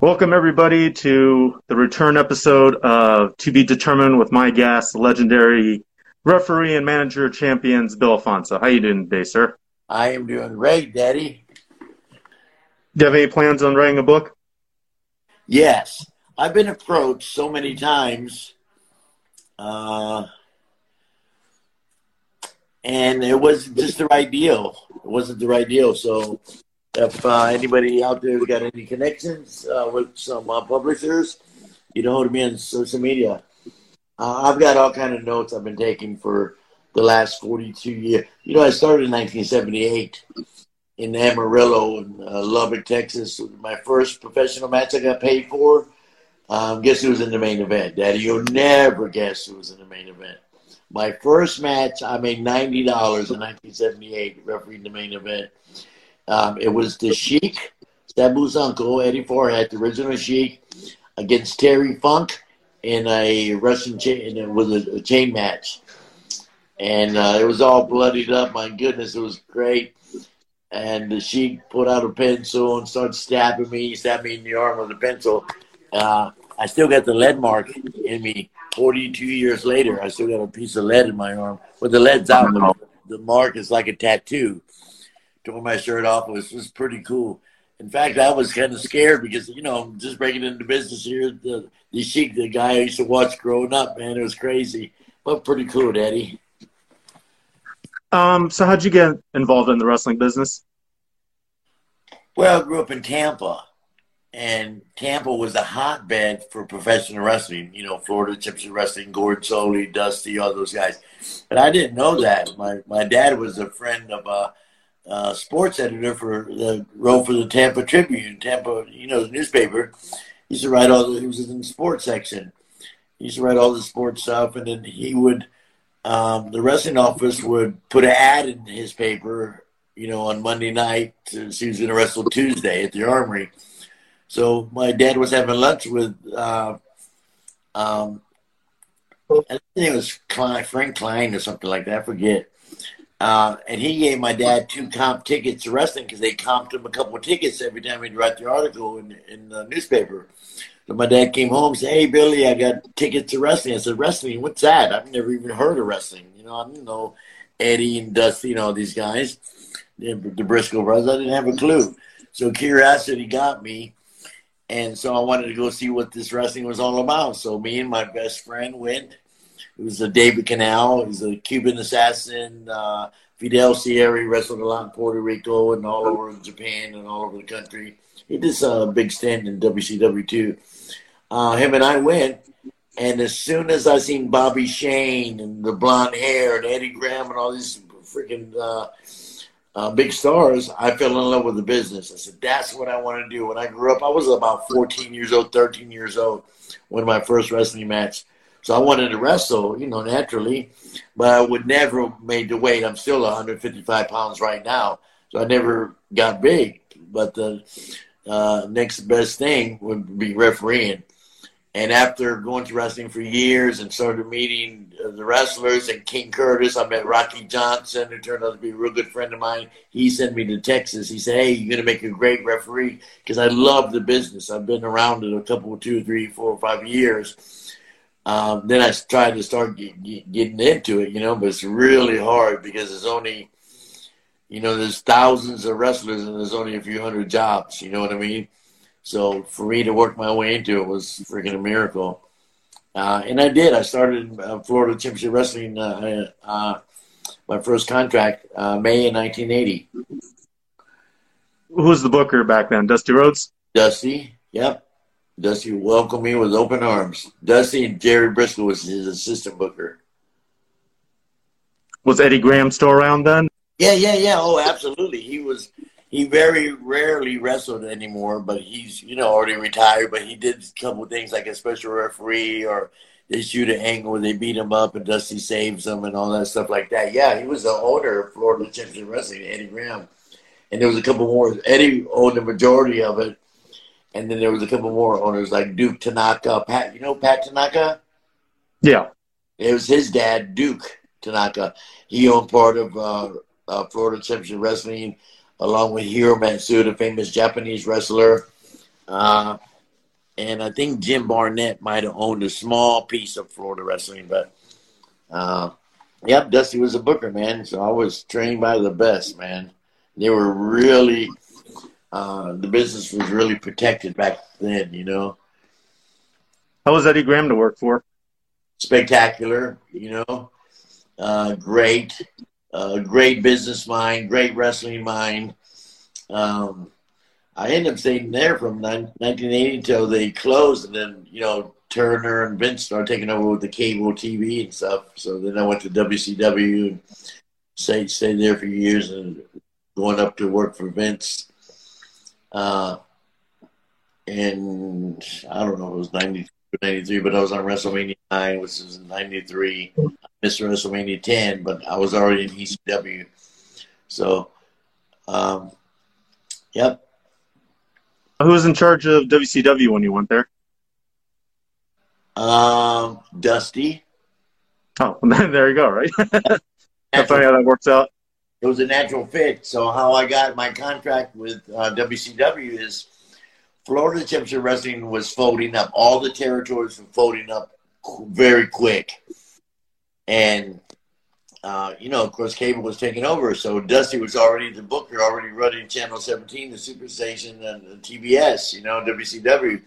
Welcome, everybody, to the return episode of To Be Determined with my guest, legendary referee and manager of champions, Bill Alfonso. How you doing today, sir? I am doing great, Daddy. Do you have any plans on writing a book? Yes. I've been approached so many times, and it wasn't just the right deal. It wasn't the right deal. So if anybody out there got any connections with some publishers, you know, to me on social media. I've got all kind of notes I've been taking for the last 42 years. You know, I started in 1978 in Amarillo in Lubbock, Texas. My first professional match I got paid for. Guess who was in the main event, Daddy? You'll never guess who was in the main event. My first match, I made $90 in 1978, refereeing the main event. It was the Sheik, Sabu's uncle, Eddie Farhat, the original Sheik, against Terry Funk in a Russian chain, and it was a chain match. And it was all bloodied up. My goodness, it was great. And the Sheik put out a pencil and started stabbing me. He stabbed me in the arm with a pencil. I still got the lead mark in me 42 years later. I still got a piece of lead in my arm. But the lead's out. The mark is like a tattoo. Tore my shirt off. It was pretty cool. In fact, I was kind of scared because, you know, I'm just breaking into business here. The Sheik, the guy I used to watch growing up, man, it was crazy. But pretty cool, Daddy. So how'd you get involved in the wrestling business? Well, I grew up in Tampa. And Tampa was a hotbed for professional wrestling. You know, Florida Championship Wrestling, Gordon Soley, Dusty, all those guys. But I didn't know that. My dad was a friend of a sports editor for wrote for the Tampa Tribune. Tampa, you know, the newspaper. He used to write he was in the sports section. He used to write all the sports stuff. And then he would, the wrestling office would put an ad in his paper, you know, on Monday night to see who's going to wrestle Tuesday at the Armory. So my dad was having lunch with, I think it was Frank Klein or something like that. I forget. And he gave my dad 2 comp tickets to wrestling because they comped him a couple of tickets every time he'd write the article in the newspaper. So my dad came home and said, "Hey, Billy, I got tickets to wrestling." I said, "Wrestling? What's that? I've never even heard of wrestling." You know, I didn't know Eddie and Dusty, you know, these guys, the Briscoe brothers. I didn't have a clue. So curiosity got me. And so I wanted to go see what this wrestling was all about. So me and my best friend went. It was David Canal. He's a Cuban assassin. Fidel Sierra wrestled a lot in Puerto Rico and all over Japan and all over the country. He did a big stint in WCW too. Him and I went. And as soon as I seen Bobby Shane and the blonde hair and Eddie Graham and all these freaking big stars, I fell in love with the business. I said, that's what I want to do. When I grew up, I was about 14 years old, 13 years old when my first wrestling match. So I wanted to wrestle, you know, naturally, but I would never have made the weight. I'm still 155 pounds right now, so I never got big. But the next best thing would be refereeing. And after going to wrestling for years and started meeting the wrestlers and King Curtis, I met Rocky Johnson, who turned out to be a real good friend of mine. He sent me to Texas. He said, "Hey, you're going to make a great referee," because I love the business. I've been around it a couple, 2, 3, 4, 5 years. Then I tried to start getting into it, you know, but it's really hard because there's only, you know, there's thousands of wrestlers and there's only a few hundred jobs, you know what I mean? So for me to work my way into it was freaking a miracle. And I did. I started in Florida Championship Wrestling, my first contract, May of 1980. Who was the booker back then? Dusty Rhodes? Dusty, yep. Dusty welcomed me with open arms. Dusty and Jerry Briscoe was his assistant booker. Was Eddie Graham still around then? Yeah. Oh, absolutely. He very rarely wrestled anymore, but he's, you know, already retired. But he did a couple of things like a special referee, or they shoot an angle where they beat him up and Dusty saves them and all that stuff like that. Yeah, he was the owner of Florida Championship Wrestling, Eddie Graham. And there was a couple more. Eddie owned the majority of it. And then there was a couple more owners like Duke Tanaka. Pat, you know Pat Tanaka? Yeah. It was his dad, Duke Tanaka. He owned part of Florida Championship Wrestling, along with Hiro Matsuda, the famous Japanese wrestler. And I think Jim Barnett might have owned a small piece of Florida wrestling. But, yep, Dusty was a booker, man. So I was trained by the best, man. They were really, the business was really protected back then, you know. How was Eddie Graham to work for? Spectacular, you know. Great. Great business mind, great wrestling mind. I ended up staying there from 1980 until they closed, and then, you know, Turner and Vince started taking over with the cable TV and stuff. So then I went to WCW and stayed there for years and going up to work for Vince. And I don't know if it was 92 or 93, but I was on WrestleMania 9, which was in 93. I missed WrestleMania 10, but I was already in ECW. So, yep. Who was in charge of WCW when you went there? Dusty. Oh, there you go, right? That's funny how that works out. It was a natural fit. So how I got my contract with WCW is Florida Championship Wrestling was folding up. All the territories were folding up very quick. And, you know, of course, cable was taking over. So Dusty was already the booker, already running Channel 17, the Superstation, and TBS, you know, WCW.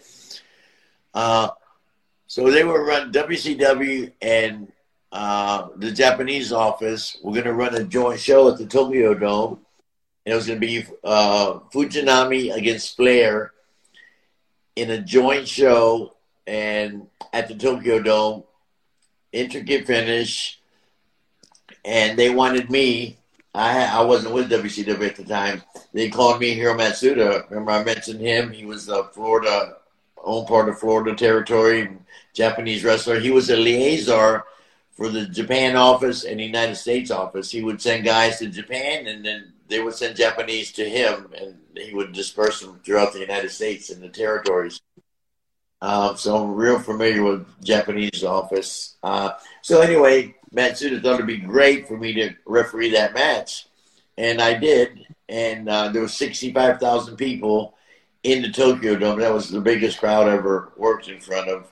So they were running WCW and the Japanese office. We're going to run a joint show at the Tokyo Dome. And it was going to be Fujinami against Flair in a joint show and at the Tokyo Dome. Intricate finish. And they wanted me. I wasn't with WCW at the time. They called me Hiro Matsuda. Remember I mentioned him? He was the Florida, own part of Florida territory, Japanese wrestler. He was a liaison for the Japan office and the United States office. He would send guys to Japan, and then they would send Japanese to him, and he would disperse them throughout the United States and the territories. So I'm real familiar with Japanese office. So anyway, Matsuda thought it'd be great for me to referee that match, and I did. And there were 65,000 people in the Tokyo Dome. That was the biggest crowd I ever worked in front of.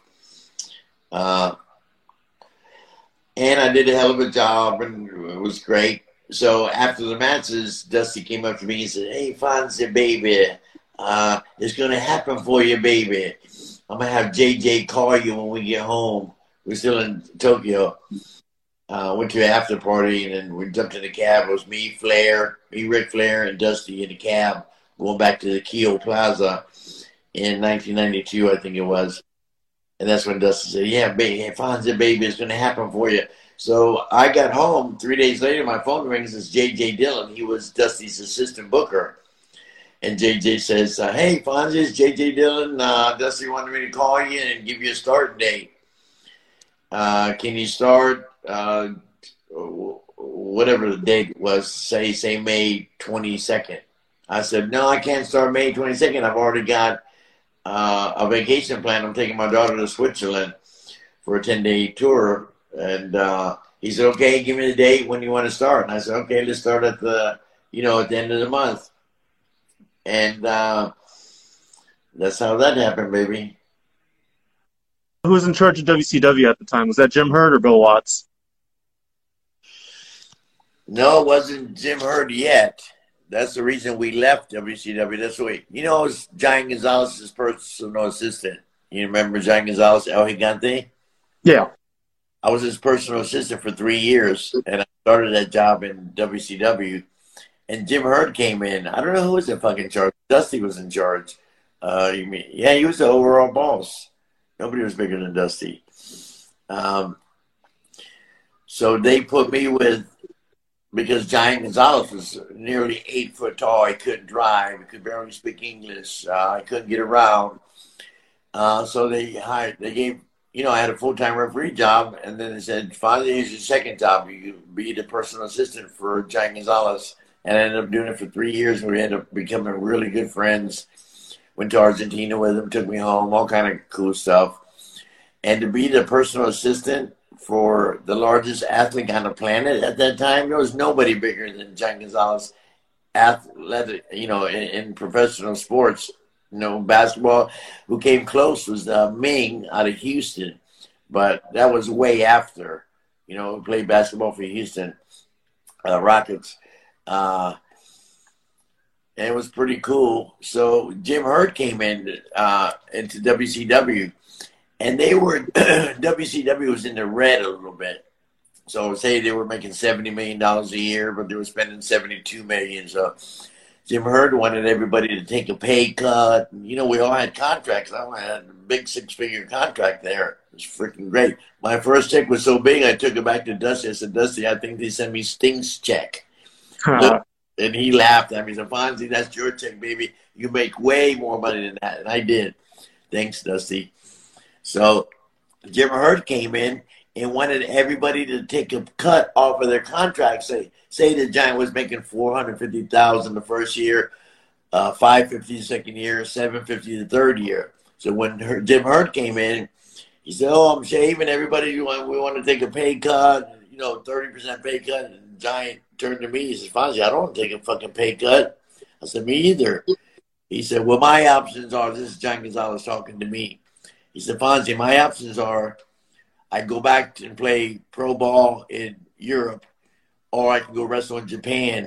And I did a hell of a job, and it was great. So after the matches, Dusty came up to me and said, "Hey, Fonzie, baby, it's going to happen for you, baby. I'm going to have JJ call you when we get home." We're still in Tokyo. Went to an after party, and then we jumped in the cab. It was me, Ric Flair, and Dusty in the cab going back to the Keo Plaza in 1992, I think it was. And that's when Dusty said, "Yeah, baby, Fonzie, baby, it's going to happen for you." So I got home. 3 days later, my phone rings. It's J.J. Dillon. He was Dusty's assistant booker. And J.J. says, "Hey, Fonzie, it's J.J. Dillon. Dusty wanted me to call you and give you a start date. Can you start whatever the date was, say May 22nd. I said, "No, I can't start May 22nd. I've already got a vacation plan. I'm taking my daughter to Switzerland for a 10-day tour." And he said, "Okay, give me the date when you want to start." And I said, "Okay, let's start at the end of the month." And that's how that happened, baby. Who was in charge of WCW at the time? Was that Jim Herd or Bill Watts? No, it wasn't Jim Herd yet. That's the reason we left WCW. That's the way. You know, it was Giant Gonzalez's personal assistant. You remember Giant Gonzalez, El Gigante? Yeah. I was his personal assistant for 3 years, and I started that job in WCW. And Jim Herd came in. I don't know who was in fucking charge. Dusty was in charge. Yeah, he was the overall boss. Nobody was bigger than Dusty. So they put me with, because Giant Gonzalez was nearly 8 foot tall. He couldn't drive. He could barely speak English. I couldn't get around. So they gave, I had a full-time referee job, and then they said, "Finally, here's your second job. You can be the personal assistant for Giant Gonzalez." And I ended up doing it for 3 years, and we ended up becoming really good friends. Went to Argentina with him, took me home, all kind of cool stuff. And to be the personal assistant for the largest athlete on the planet at that time, there was nobody bigger than Giant Gonzalez, athletic, in professional sports. basketball. Who came close was Ming out of Houston, but that was way after. Who played basketball for Houston Rockets. And it was pretty cool. So Jim Hurt came into WCW, and they were WCW was in the red a little bit. So say they were making $70 million a year, but they were spending $72 million. So Jim Hurt wanted everybody to take a pay cut. We all had contracts. I had a big 6-figure contract there. It was freaking great. My first check was so big, I took it back to Dusty. I said, Dusty, I think they sent me Sting's check. And he laughed at me. He said, Fonzie, that's your check, baby. You make way more money than that. And I did. Thanks, Dusty. So Jim Hurt came in and wanted everybody to take a cut off of their contract. Say the Giant was making $450,000 the first year, $550 the second year, $750 the third year. So when Jim Hurt came in, he said, "Oh, I'm shaving everybody. We want to take a pay cut, 30% pay cut." And Giant turned to me. He says, "Fonzie, I don't want to take a fucking pay cut." I said, "Me either." He said, "Well, my options are," this is John Gonzalez talking to me. He said, "Fonzie, my options are I go back and play pro ball in Europe, or I can go wrestle in Japan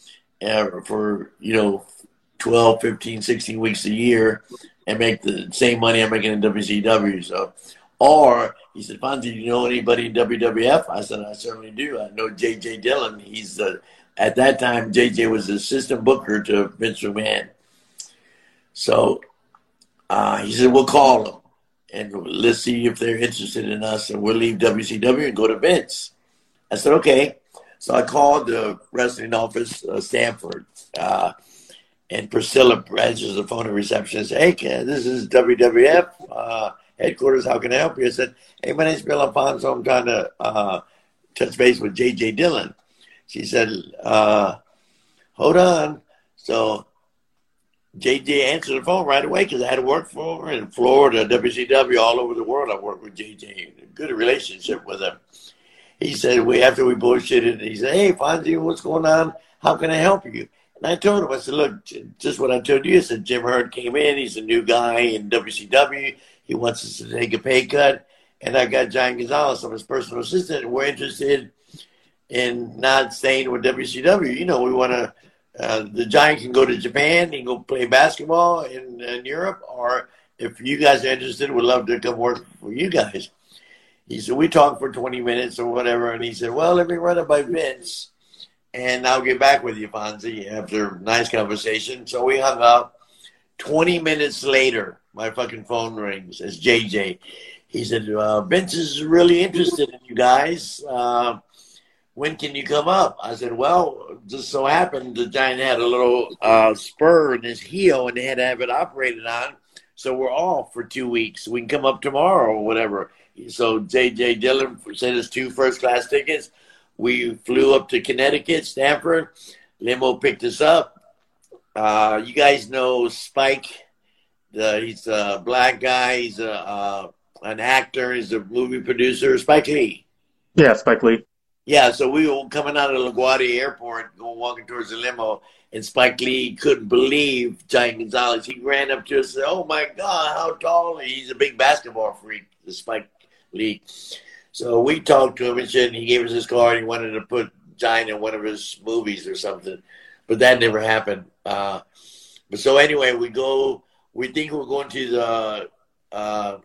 for, 12, 15, 16 weeks a year and make the same money I'm making in WCW. So, or," he said, "Fonzie, do you know anybody in WWF?" I said, "I certainly do. I know J.J. Dillon. He's at that time, J.J. was the assistant booker to Vince McMahon." So he said, "We'll call them and let's see if they're interested in us, and we'll leave WCW and go to Vince." I said, "Okay." So I called the wrestling office, Stanford, and Priscilla answers the phone at reception and said, "Hey, this is WWF headquarters. How can I help you?" I said, "Hey, my name's Bill Alfonso. I'm trying to touch base with J.J. Dillon." She said, "Hold on." So J.J. answered the phone right away because I had to work for her in Florida, WCW, all over the world. I worked with J.J. Good relationship with him. He said, after we bullshitted, he said, "Hey, Fonzie, what's going on? How can I help you?" And I told him, I said, "Look, just what I told you." I said, Jim Hurt came in. He's a new guy in WCW. He wants us to take a pay cut. And I got John Gonzalez, I'm his personal assistant. And we're interested in not staying with WCW. We want to, the Giant can go to Japan. He can go play basketball in Europe. Or if you guys are interested, we'd love to come work for you guys. He said, we talked for 20 minutes or whatever. And he said, "Well, let me run it by Vince, and I'll get back with you, Fonzie," after a nice conversation. So we hung up. 20 minutes later, my fucking phone rings. It's JJ. He said, "Vince is really interested in you guys. When can you come up?" I said, "Well, just so happened the Giant had a little spur in his heel, and they had to have it operated on. So we're off for 2 weeks. We can come up tomorrow or whatever." So J.J. Dillon sent us 2 first-class tickets. We flew up to Connecticut, Stanford. Limo picked us up. You guys know Spike. He's a black guy. He's an actor. He's a movie producer. Spike Lee. Yeah, Spike Lee. Yeah, so we were coming out of LaGuardia Airport, walking towards the limo, and Spike Lee couldn't believe Giant Gonzalez. He ran up to us and said, "Oh, my God, how tall?" He's a big basketball freak, the Spike Lee. So we talked to him and shit, and he gave us his card. He wanted to put Giant in one of his movies or something, but that never happened. But so anyway, we think we're going to the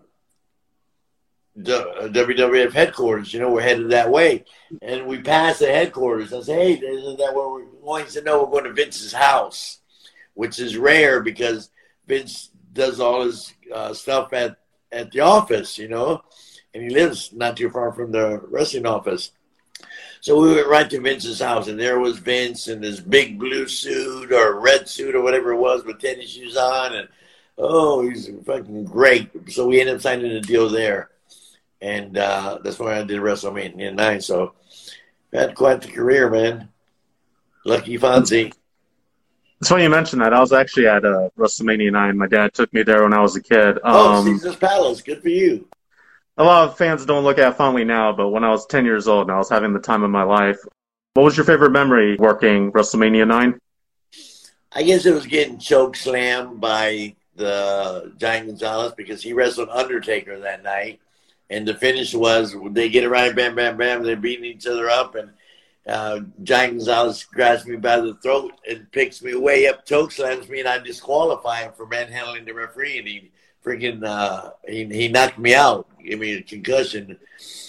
WWF headquarters. We're headed that way. And we passed the headquarters. I said, "Hey, isn't that where we're going?" He said, "No, we're going to Vince's house," which is rare because Vince does all his stuff at the office, and he lives not too far from the wrestling office. So we went right to Vince's house, and there was Vince in his big blue suit or red suit or whatever it was with tennis shoes on. And, he's fucking great. So we ended up signing a deal there. And that's why I did WrestleMania 9. So I had quite the career, man. Lucky Fonzie. It's funny you mentioned that. I was actually at WrestleMania 9. My dad took me there when I was a kid. Caesar's Palace. Good for you. A lot of fans don't look at it fondly now, but when I was 10 years old and I was having the time of my life, what was your favorite memory working WrestleMania 9? I guess it was getting choke slammed by the Giant Gonzalez because he wrestled Undertaker that night. And the finish was they get it right, bam, bam, bam. They're beating each other up. And Giant Gonzalez grabs me by the throat and picks me way up, choke slams me, and I disqualify him for manhandling the referee. And he freaking he knocked me out, gave me a concussion.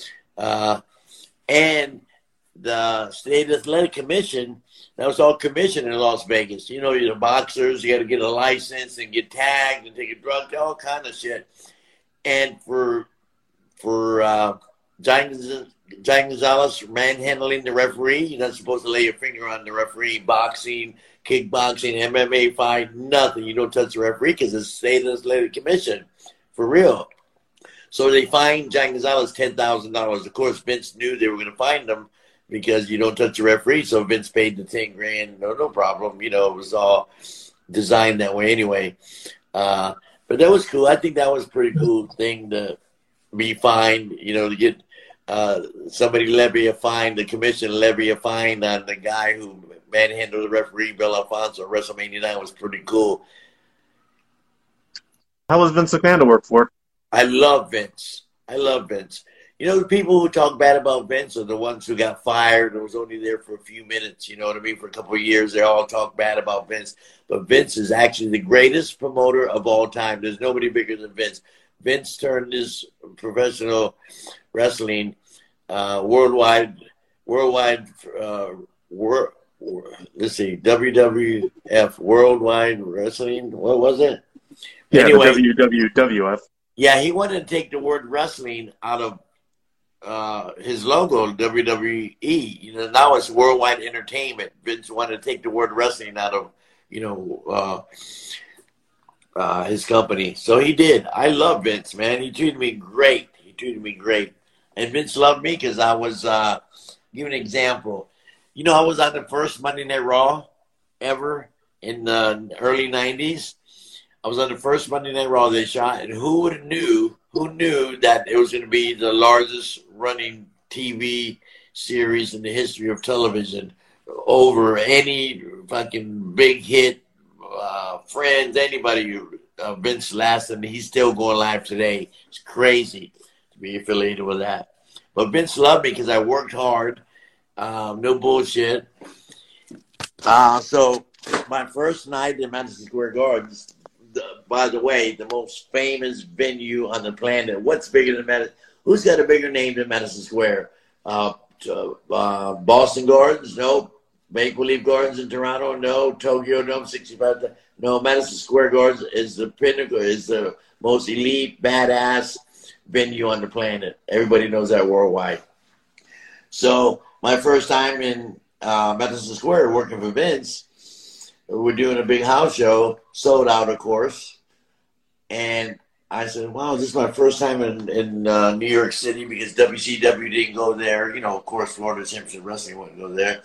And the State Athletic Commission, that was all commission in Las Vegas. You know, you're the boxers, you got to get a license and get tagged and take a drug, all kind of shit. And for Giant Gonzalez manhandling the referee, you're not supposed to lay your finger on the referee. Boxing, kickboxing, MMA fight, nothing. You don't touch the referee because it's State Athletic Commission, for real. So they fined Giant Gonzalez $10,000. Of course, Vince knew they were going to find him because you don't touch the referee. So Vince paid the $10,000. No problem. You know, it was all designed that way anyway. But that was cool. I think that was a pretty cool thing to be fined, you know, to get somebody levy a fine, the commission levy a fine on the guy who manhandled the referee, Bill Alfonso, at WrestleMania 9 was pretty cool. How was Vince McMahon to work for? I love Vince. You know, the people who talk bad about Vince are the ones who got fired or was only there for a few minutes, you know what I mean? For a couple of years, they all talk bad about Vince. But Vince is actually the greatest promoter of all time. There's nobody bigger than Vince. Vince turned his professional wrestling worldwide, let's see, WWF, Worldwide Wrestling. What was it? Yeah, anyway, the WWF. Yeah, he wanted to take the word wrestling out of his logo, WWE. You know, now it's Worldwide Entertainment. Vince wanted to take the word wrestling out of, you know, his company. So he did. I love Vince, man. He treated me great. And Vince loved me because I was, give an example. You know, I was on the first Monday Night Raw ever in the early 90s. I was on the first Monday Night Raw they shot, and who knew that it was going to be the largest running TV series in the history of television over any fucking big hit, Friends, anybody, Vince last, and he's still going live today. It's crazy to be affiliated with that. But Vince loved me because I worked hard, no bullshit. So my first night in Madison Square Garden, by the way, the most famous venue on the planet. What's bigger than Madison? Who's got a bigger name than Madison Square? Boston Gardens? No. Maple Leaf Gardens in Toronto? No. Tokyo Dome, 65. No. Madison Square Gardens is the pinnacle, is the most elite, badass venue on the planet. Everybody knows that worldwide. So my first time in Madison Square working for Vince, we're doing a big house show, sold out, of course. And I said, wow, this is my first time in New York City because WCW didn't go there. You know, of course, Florida Championship Wrestling wouldn't go there.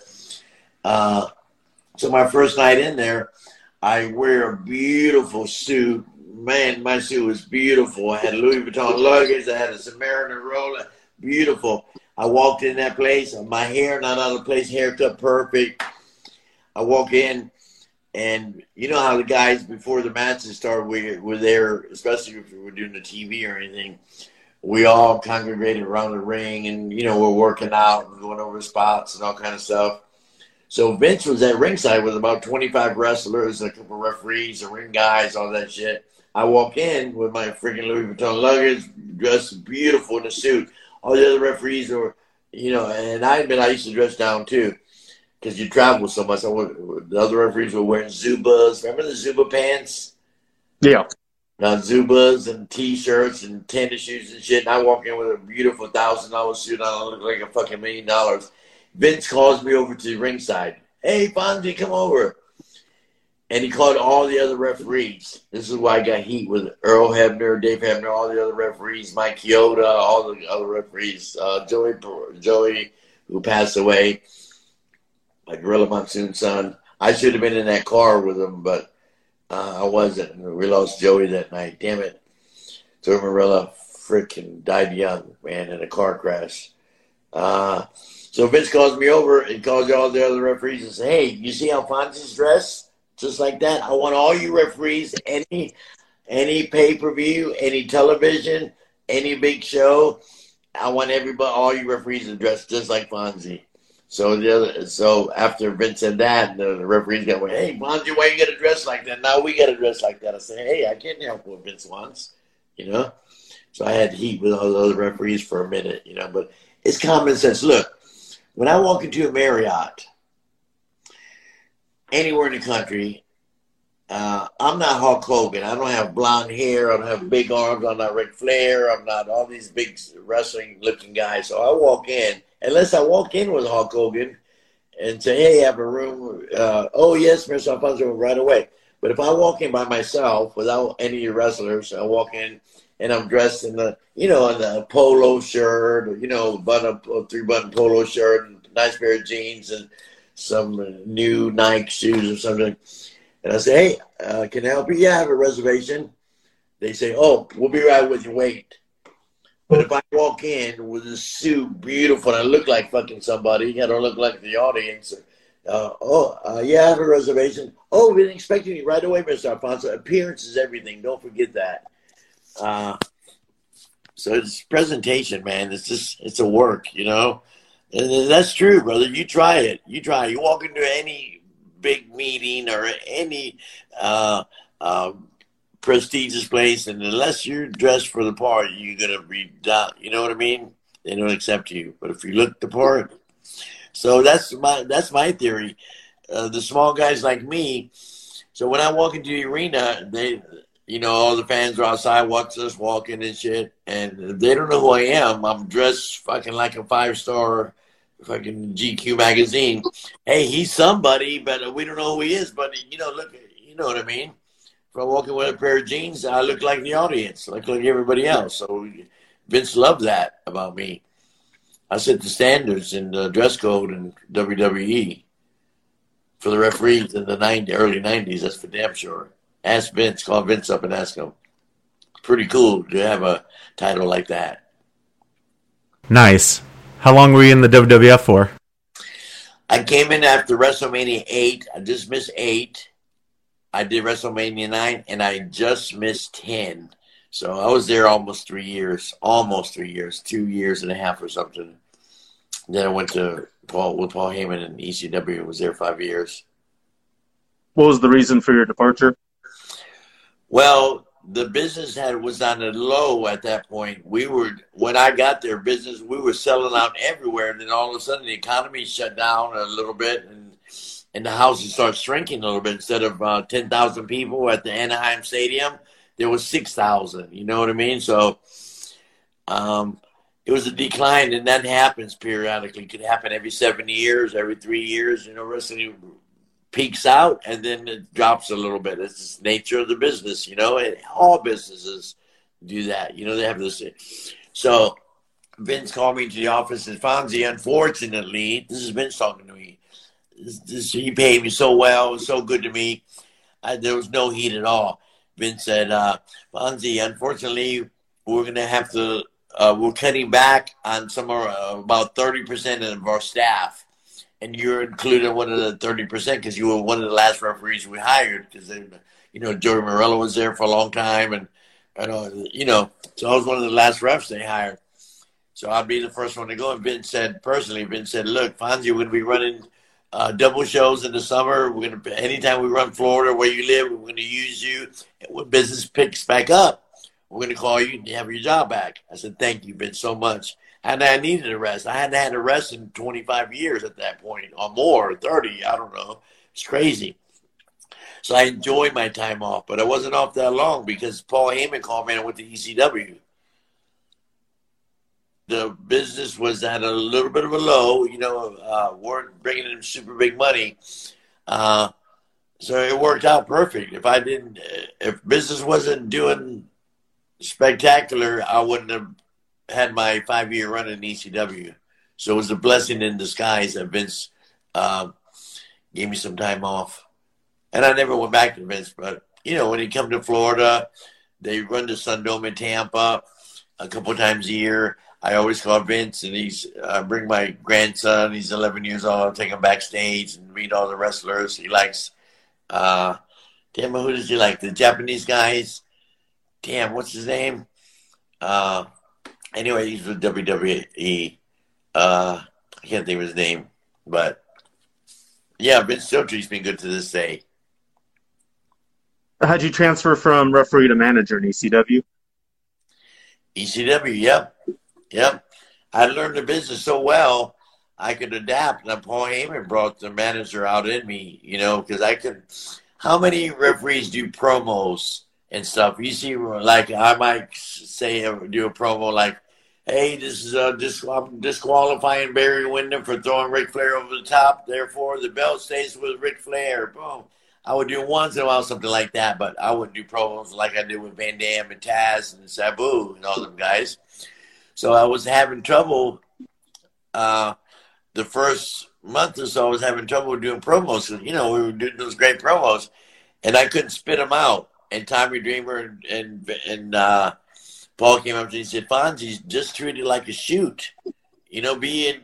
So my first night in there, I wear a beautiful suit. Man, my suit was beautiful. I had Louis Vuitton luggage. I had a Submariner roller. Beautiful. I walked in that place. My hair not out of place, haircut perfect. I walk in. And you know how the guys, before the matches start, we're there, especially if we're doing the TV or anything, we all congregated around the ring and, you know, we're working out and going over spots and all kind of stuff. So Vince was at ringside with about 25 wrestlers, a couple referees, the ring guys, all that shit. I walk in with my freaking Louis Vuitton luggage, dressed beautiful in a suit. All the other referees were, you know, and I admit I used to dress down too. Because you travel so much. The other referees were wearing Zubas. Remember the Zuba pants? Yeah. Zubas and T-shirts and tennis shoes and shit. And I walk in with a beautiful $1,000 suit on. I look like a fucking $1 million. Vince calls me over to the ringside. Hey, Fonzie, come over. And he called all the other referees. This is why I got heat with Earl Hebner, Dave Hebner, all the other referees, Mike Chioda, all the other referees. Joey, who passed away. My Gorilla Monsoon's son. I should have been in that car with him, but I wasn't. We lost Joey that night. Damn it. Joey Marella freaking died young, man, in a car crash. So Vince calls me over and calls all the other referees and says, hey, you see how Fonzie's dressed? Just like that. I want all you referees, any any pay-per-view, any television, any big show, I want everybody, all you referees to dress just like Fonzie. So after Vince said that, the referees got, hey, Fonzie, why you got to dress like that? Now we got to dress like that. I said, hey, I can't help what Vince wants, you know? So I had heat with all the other referees for a minute, you know? But it's common sense. Look, when I walk into a Marriott, anywhere in the country, I'm not Hulk Hogan. I don't have blonde hair. I don't have big arms. I'm not Ric Flair. I'm not all these big wrestling lifting guys. So I walk in, unless I walk in with Hulk Hogan and say, hey, I have a room. Oh, yes, Mr. Alfonso, right away. But if I walk in by myself without any wrestlers, I walk in and I'm dressed in the, in the polo shirt, or, three-button polo shirt, and a nice pair of jeans and some new Nike shoes or something. And I say, hey, can I help you? Yeah, I have a reservation. They say, oh, we'll be right with you. Wait. But if I walk in with a suit, beautiful, and I look like fucking somebody, I don't look like the audience. Yeah, I have a reservation. Oh, we didn't expect you right away, Mr. Alfonso. Appearance is everything. Don't forget that. So it's presentation, man. It's a work, And that's true, brother. You try it. You walk into any big meeting or any prestigious place, and unless you're dressed for the part, you're gonna be down. You know what I mean? They don't accept you. But if you look the part, so that's my theory. The small guys like me. So when I walk into the arena, they, all the fans are outside watching us walking and shit, and they don't know who I am. I'm dressed fucking like a 5-star. Fucking GQ magazine. Hey, he's somebody, but we don't know who he is. But look, you know what I mean. If I'm walking with a pair of jeans, I look like the audience, like everybody else. So Vince loved that about me. I set the standards in the dress code in WWE for the referees in the early '90s. That's for damn sure. Ask Vince. Call Vince up and ask him. Pretty cool to have a title like that. Nice. How long were you in the WWF for? I came in after WrestleMania 8. I just missed 8. I did WrestleMania 9, and I just missed 10. So I was there almost 3 years. 2 years and a half or something. Then I went to Paul Heyman in ECW and was there 5 years. What was the reason for your departure? Well, the business was on the low at that point. When I got there, we were selling out everywhere. And then all of a sudden, the economy shut down a little bit, and the houses started shrinking a little bit. Instead of 10,000 people at the Anaheim Stadium, there was 6,000. You know what I mean? So it was a decline, and that happens periodically. It could happen every 7 years, every 3 years. Wrestling peaks out and then it drops a little bit. It's just nature of the business, and all businesses do that. They have this. So Vince called me to the office and Fonzie, unfortunately, this is Vince talking to me. He paid me so well, it was so good to me. There was no heat at all. Vince said, Fonzie, unfortunately, we're going to have to, we're cutting back on about 30% of our staff. And you're included in one of the 30% because you were one of the last referees we hired. Because Joey Morello was there for a long time, and so I was one of the last refs they hired. So I'd be the first one to go. And Vince said, "Look, Fonzie, we're going to be running double shows in the summer. We're going to anytime we run Florida where you live, we're going to use you. And when business picks back up, we're going to call you and you have your job back." I said, "Thank you, Vince, so much." And I needed a rest. I hadn't had a rest in 25 years at that point, or more, 30, I don't know. It's crazy. So I enjoyed my time off, but I wasn't off that long because Paul Heyman called me and I went to ECW. The business was at a little bit of a low, weren't bringing in super big money. So it worked out perfect. If business wasn't doing spectacular, I wouldn't have had my 5-year run in ECW. So it was a blessing in disguise that Vince gave me some time off. And I never went back to Vince, but, when he come to Florida, they run the Sundome in Tampa a couple times a year. I always call Vince, and he's bring my grandson. He's 11 years old. I'll take him backstage and meet all the wrestlers. He likes, who does he like? The Japanese guys. damn, what's his name? Anyway, he's with WWE. I can't think of his name, but yeah, Vince Siltry's been good to this day. How'd you transfer from referee to manager in ECW? ECW, yep. I learned the business so well, I could adapt. And Paul Heyman brought the manager out in me, because I could. How many referees do promos and stuff? You see, like I might say, do a promo like, "Hey, this is I'm disqualifying Barry Windham for throwing Ric Flair over the top. Therefore, the belt stays with Ric Flair." Boom. I would do once in a while something like that, but I wouldn't do promos like I did with Van Dam and Taz and Sabu and all them guys. So I was having trouble. The first month or so, I was having trouble doing promos. We were doing those great promos, and I couldn't spit them out. And Tommy Dreamer and Paul came up to me and said, "Fonzie, just treat it like a shoot. Just be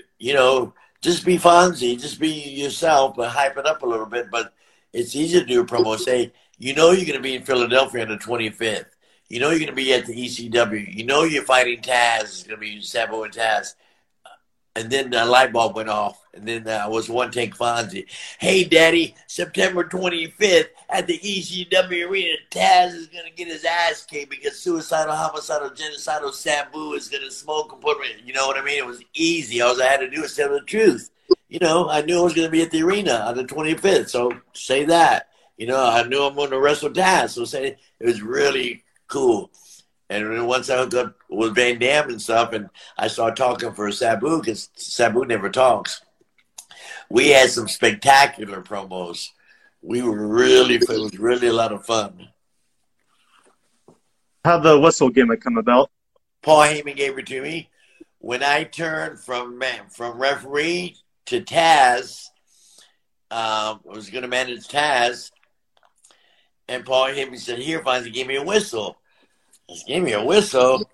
Fonzie, just be yourself, but hype it up a little bit. But it's easy to do a promo. Say, you're going to be in Philadelphia on the 25th. You're going to be at the ECW. You're fighting Taz. It's going to be Sabu and Taz." And then the light bulb went off. And then was one take Fonzie. "Hey, Daddy, September 25th at the ECW Arena, Taz is going to get his ass kicked because suicidal, homicidal, genocidal Sabu is going to smoke and put me." You know what I mean? It was easy. All I had to do was tell the truth. I knew I was going to be at the arena on the 25th. So say that. I knew I'm going to wrestle Taz. So say it was really cool. And then once I hooked up with Van Dam and stuff, and I started talking for Sabu, because Sabu never talks, we had some spectacular promos. It was really a lot of fun. How'd the whistle gimmick come about? Paul Heyman gave it to me. When I turned from referee to Taz, I was going to manage Taz, and Paul Heyman said, "Here, Fonzie, give me a whistle." He gave me a whistle.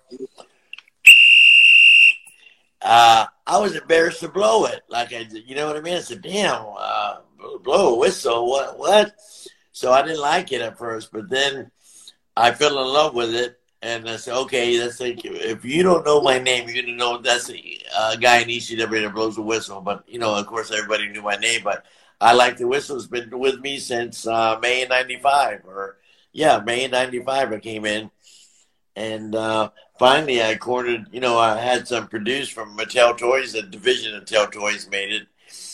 I was embarrassed to blow it. You know what I mean? I said, "Damn, blow a whistle? What?" So I didn't like it at first, but then I fell in love with it, and I said, "Okay, that's like, if you don't know my name, you're gonna know that's a guy in ECW that blows a whistle." But of course, everybody knew my name. But I like the whistle. It's been with me since May of '95, May of '95. I came in. And finally, I cornered, I had some produced from Mattel Toys, a division of Mattel Toys made it.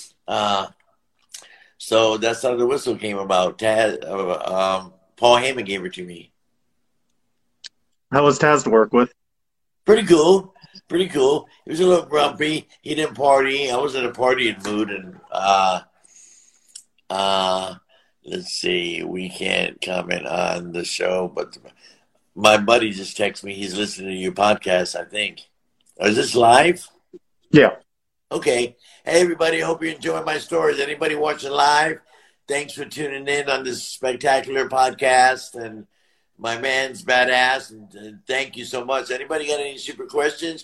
So that's how the whistle came about. Paul Heyman gave it to me. How was Taz to work with? Pretty cool. He was a little grumpy. He didn't party. I was in a partying mood. And let's see, we can't comment on the show, but my buddy just texted me. He's listening to your podcast, I think. Is this live? Yeah. Okay. Hey, everybody. Hope you're enjoying my stories. Anybody watching live, thanks for tuning in on this spectacular podcast. And my man's badass. And thank you so much. Anybody got any super questions?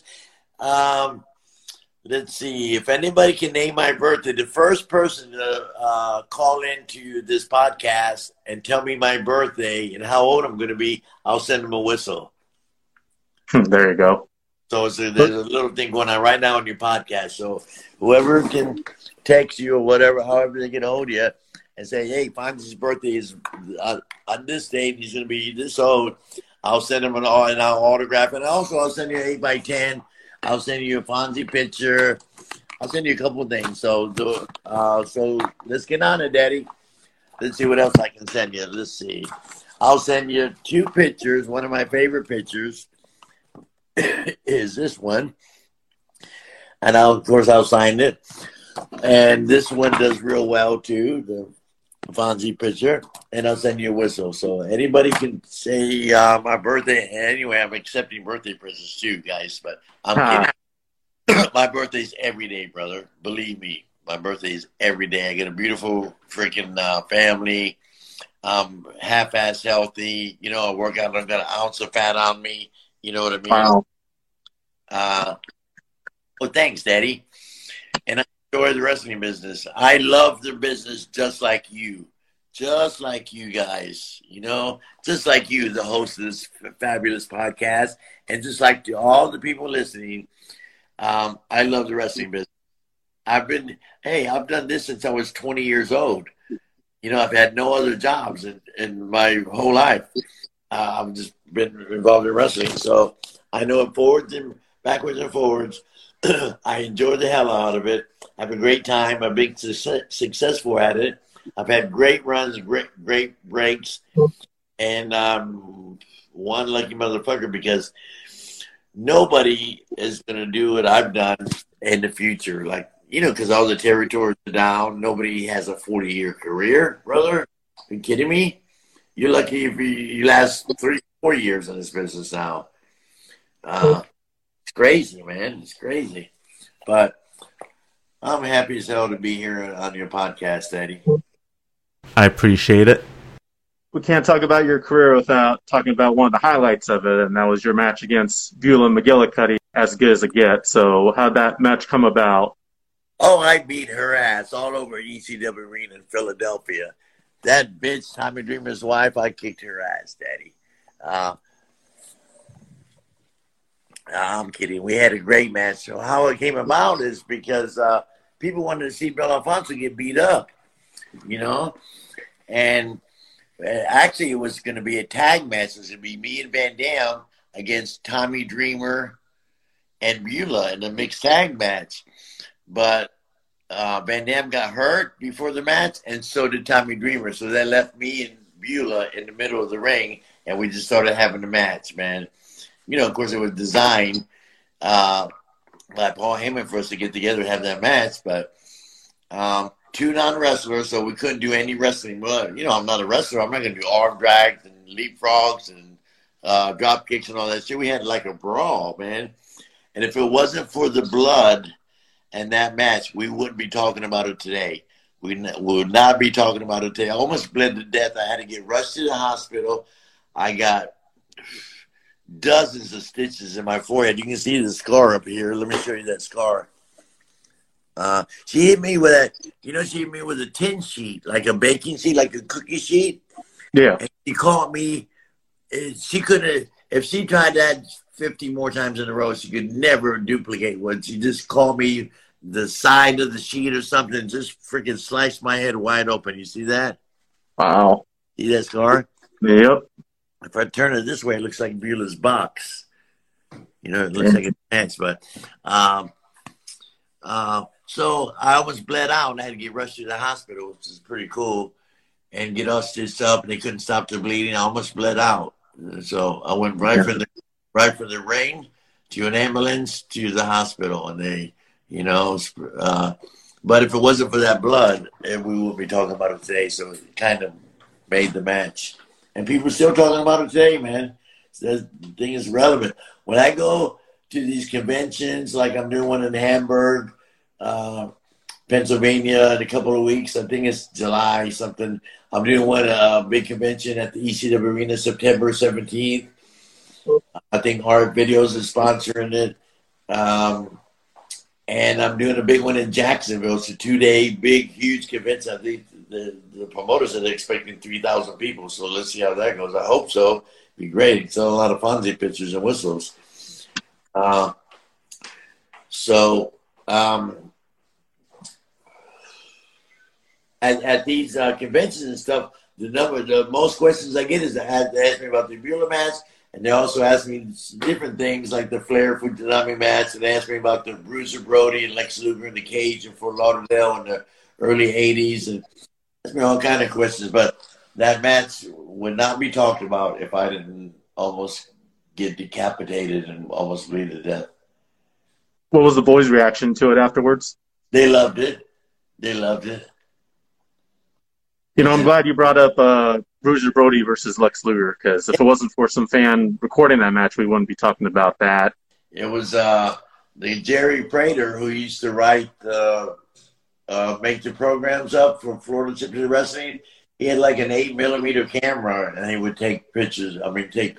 Let's see. If anybody can name my birthday, the first person to call into this podcast and tell me my birthday and how old I'm going to be, I'll send them a whistle. There you go. So there's a little thing going on right now on your podcast. So whoever can text you or whatever, however they get a hold of you, and say, "Hey, Fonzie's birthday is on this date. He's going to be this old." I'll send him and I'll autograph it. And also, I'll send you an 8x10. I'll send you a Fonzie picture. I'll send you a couple of things. So let's get on it, Daddy. Let's see what else I can send you. Let's see. I'll send you 2 pictures. One of my favorite pictures is this one. And of course, I'll sign it. And this one does real well, too, the Fonzie picture. And I'll send you a whistle. So anybody can say my birthday. Anyway, I'm accepting birthday presents, too, guys. But I'm kidding. My birthday's every day, brother. Believe me. My birthday is every day. I get a beautiful freaking family. I'm half-ass healthy. I work out. I've got an ounce of fat on me. You know what I mean? Wow. Well, thanks, Daddy. And I enjoy the wrestling business. I love the business just like you. just like you guys, just like you, the host of this fabulous podcast, and just like to all the people listening. I love the wrestling business. I've done this since I was 20 years old. I've had no other jobs in my whole life. I've just been involved in wrestling. So I know it forwards and backwards and forwards. I enjoy the hell out of it. I have a great time. I'm big successful at it. I've had great runs, great breaks, and one lucky motherfucker because nobody is going to do what I've done in the future. Like, because all the territories are down. Nobody has a 40-year career, brother. Are you kidding me? You're lucky if you last 3-4 years in this business now. It's crazy, man. It's crazy. But I'm happy as hell to be here on your podcast, Eddie. I appreciate it. We can't talk about your career without talking about one of the highlights of it, and that was your match against Beulah McGillicuddy, as good as it gets. So how'd that match come about? Oh, I beat her ass all over ECW Arena in Philadelphia. That bitch, Tommy Dreamer's wife, I kicked her ass, Daddy. I'm kidding. We had a great match. So how it came about is because people wanted to see Bill Alfonso get beat up, And actually, it was going to be a tag match. It was going to be me and Van Dam against Tommy Dreamer and Beulah in a mixed tag match. But Van Dam got hurt before the match, and so did Tommy Dreamer. So that left me and Beulah in the middle of the ring, and we just started having a match, man. Of course, it was designed by Paul Heyman for us to get together and have that match, but two non-wrestlers, so we couldn't do any wrestling. Well, I'm not a wrestler. I'm not going to do arm drags and leapfrogs and drop kicks and all that shit. We had like a brawl, man. And if it wasn't for the blood and that match, we wouldn't be talking about it today. We would not be talking about it today. I almost bled to death. I had to get rushed to the hospital. I got dozens of stitches in my forehead. You can see the scar up here. Let me show you that scar. She hit me with she hit me with a tin sheet, like a baking sheet, like a cookie sheet. Yeah. And she caught me. She couldn't, if she tried that 50 more times in a row, she could never duplicate one. She just called me the side of the sheet or something, just freaking sliced my head wide open. You see that? Wow. See that scar? Yep. If I turn it this way, it looks like Beulah's box. It looks like a dance, but so I almost bled out and I had to get rushed to the hospital, which is pretty cool, and get all stitched up, and they couldn't stop the bleeding. I almost bled out. So I went right from the ring to an ambulance to the hospital, and they, but if it wasn't for that blood, we wouldn't be talking about it today. So it kind of made the match. And people are still talking about it today, man. The thing is relevant. When I go to these conventions, like I'm doing one in Hamburg, Pennsylvania in a couple of weeks. I think it's July something. I'm doing one big convention at the ECW Arena September 17th. I think Art Videos is sponsoring it. And I'm doing a big one in Jacksonville. It's a 2-day big, huge convention. I think the promoters are expecting 3,000 people. So let's see how that goes. I hope so. Be great. Sell a lot of Fonzie pictures and whistles. At these conventions and stuff, the most questions I get is they ask me about the Beulah match, and they also ask me different things like the Flair Fujinami match, and they ask me about the Bruiser Brody and Lex Luger in the cage in Fort Lauderdale in the early 80s, and ask me all kind of questions. But that match would not be talked about if I didn't almost get decapitated and almost bleed to death. What was the boys' reaction to it afterwards? They loved it. They loved it. I'm glad you brought up Bruiser Brody versus Lex Luger, because if it wasn't for some fan recording that match, we wouldn't be talking about that. It was the Jerry Prater who used to write make the programs up for Florida Championship Wrestling. He had like an 8mm camera, and he would take pictures. Take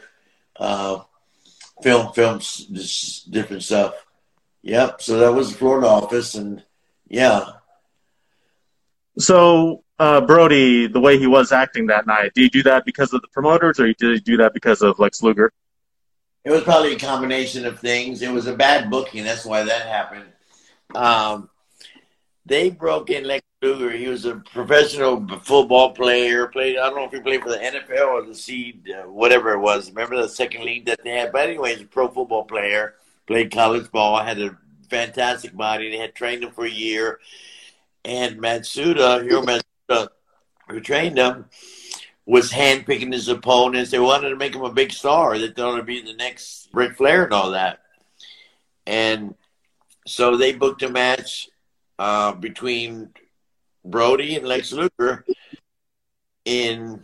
films, just different stuff. Yep. So that was the Florida office, and yeah. So, Brody, the way he was acting that night, do you do that because of the promoters, or did you do that because of Lex Luger? It was probably a combination of things. It was a bad booking. That's why that happened. Um, they broke in Lex Luger. He was a professional football player. Played. I don't know if he played for the NFL or the Seed, whatever it was. Remember the second league that they had? But anyways, a pro football player. Played college ball. Had a fantastic body. They had trained him for a year. And Hiro Matsuda, who trained him, was handpicking his opponents. They wanted to make him a big star. They thought he'd be the next Ric Flair and all that. And so they booked a match between Brody and Lex Luger in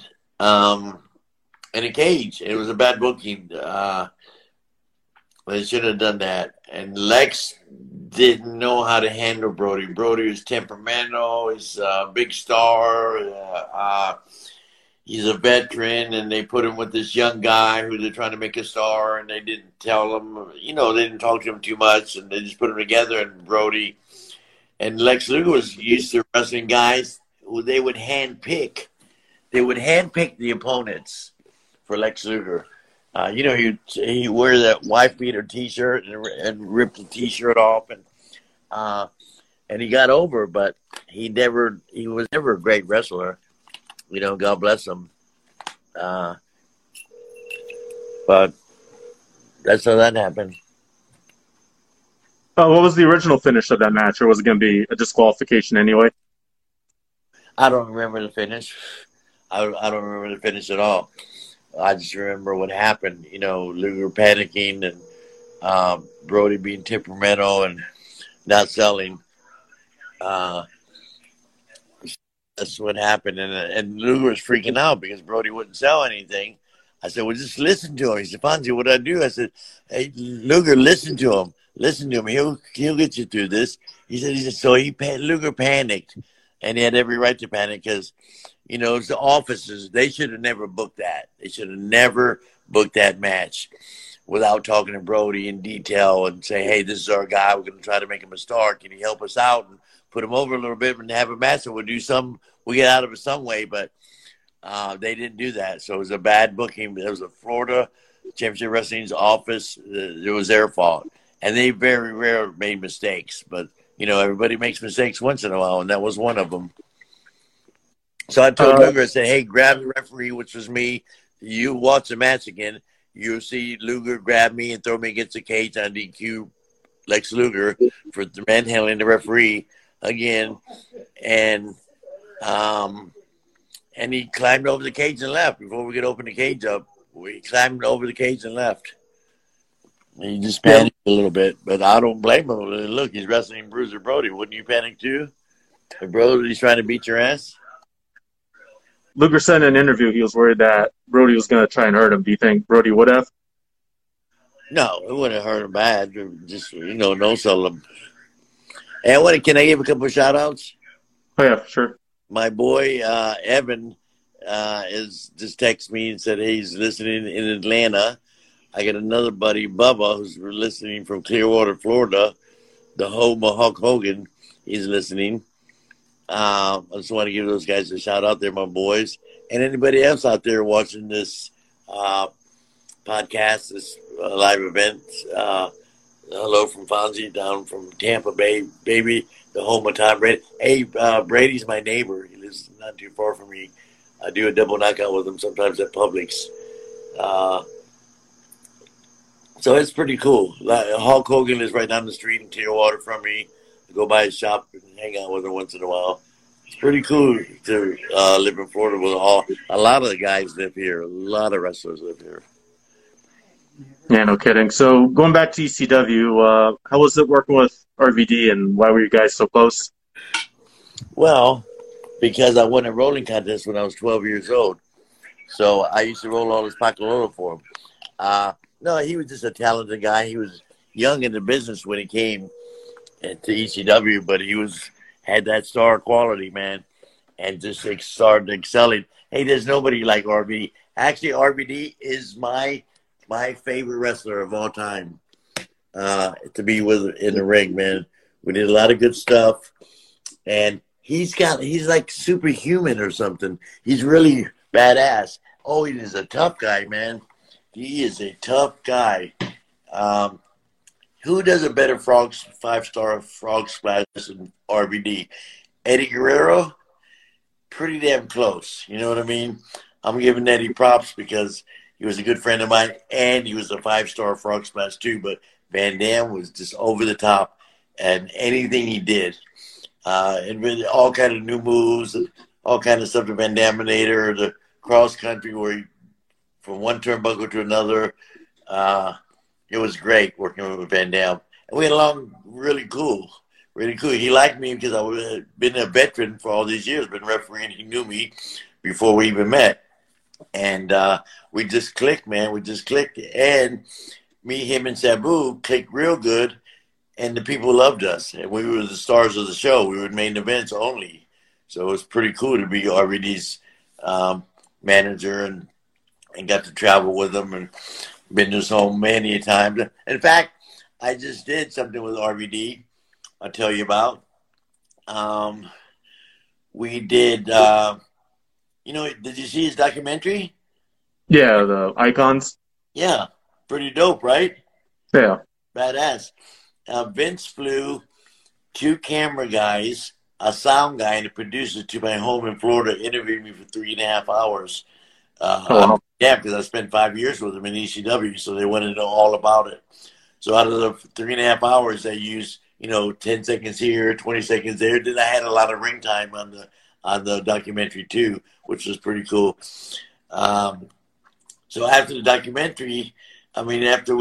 a cage. It was a bad booking. They should have done that. And Lex didn't know how to handle Brody. Brody was temperamental. He's a big star. He's a veteran, and they put him with this young guy who they're trying to make a star, and they didn't tell him, they didn't talk to him too much, and they just put him together, and Brody and Lex Luger was used to wrestling guys who they would handpick. They would handpick the opponents for Lex Luger. He'd wear that wife beater T-shirt and rip the T-shirt off, and he got over, but he was never a great wrestler. God bless him. But that's how that happened. What was the original finish of that match, or was it going to be a disqualification anyway? I don't remember the finish. I don't remember the finish at all. I just remember what happened. Luger panicking and Brody being temperamental and not selling. That's what happened. And Luger was freaking out because Brody wouldn't sell anything. I said, well, just listen to him. He said, Fonzie, what do I do? I said, hey, Luger, listen to him. Listen to him. He'll get you through this. He said, so Luger panicked. And he had every right to panic because, it's the officers. They should have never booked that. They should have never booked that match without talking to Brody in detail and say, hey, this is our guy. We're going to try to make him a star. Can he help us out and put him over a little bit and have a match? And we'll get out of it some way. But they didn't do that. So it was a bad booking. It was a Florida Championship Wrestling's office. It was their fault. And they very rarely made mistakes. But, everybody makes mistakes once in a while, and that was one of them. So I told Luger, I said, hey, grab the referee, which was me. You watch the match again. You'll see Luger grab me and throw me against the cage on DQ Lex Luger for manhandling the referee again. And he climbed over the cage and left. Before we could open the cage up, we climbed over the cage and left. He just panicked a little bit, but I don't blame him. Look, he's wrestling Bruiser Brody. Wouldn't you panic too? If Brody's trying to beat your ass? Luger said in an interview he was worried that Brody was going to try and hurt him. Do you think Brody would have? No, it wouldn't have hurt him bad. Just, no sell him. And can I give a couple of shout-outs? Oh, yeah, sure. My boy, Evan, is just texted me and said, hey, he's listening in Atlanta. I got another buddy, Bubba, who's listening from Clearwater, Florida. The home of Hulk Hogan. He's listening. I just want to give those guys a shout out. They're my boys. And anybody else out there watching this podcast, this live event. Hello from Fonzie down from Tampa Bay, baby, the home of Tom Brady. Hey, Brady's my neighbor. He lives not too far from me. I do a double knockout with him sometimes at Publix. So it's pretty cool. Hulk Hogan lives right down the street in Clearwater from me. I go by his shop and hang out with him once in a while. It's pretty cool to live in Florida with a lot of the guys live here. A lot of wrestlers live here. Yeah, no kidding. So going back to ECW, how was it working with RVD, and why were you guys so close? Well, because I won a rolling contest when I was 12 years old. So I used to roll all his Pacalolo for him. No, he was just a talented guy. He was young in the business when he came to ECW, but he had that star quality, man, and just started excelling. Hey, there's nobody like RVD. Actually, RVD is my favorite wrestler of all time to be with in the ring, man. We did a lot of good stuff, and he's like superhuman or something. He's really badass. Oh, he is a tough guy, man. He is a tough guy. Who does a better 5-star frog splash than RVD? Eddie Guerrero? Pretty damn close. You know what I mean? I'm giving Eddie props because he was a good friend of mine and he was a 5-star frog splash too. But Van Dam was just over the top and anything he did. And with all kind of new moves, all kind of stuff, the Van Daminator, the cross country where he, from one turnbuckle to another, it was great working with Van Dam. And we had along really cool. Really cool. He liked me because I been a veteran for all these years, been refereeing. He knew me before we even met. And we just clicked, man. We just clicked. And me, him, and Sabu clicked real good. And the people loved us. And we were the stars of the show. We were main events only. So it was pretty cool to be RVD's manager and got to travel with him and been to his home many times. In fact, I just did something with RVD. I'll tell you about. We did, did you see his documentary? Yeah, the Icons. Yeah, pretty dope, right? Yeah. Badass. Vince flew 2 camera guys, a sound guy, and a producer to my home in Florida, interviewed me for 3.5 hours. Wow. Yeah, because I spent 5 years with them in ECW, so they wanted to know all about it. So out of the 3.5 hours, they used 10 seconds here, 20 seconds there. Then I had a lot of ring time on the documentary too, which was pretty cool. So after the documentary, after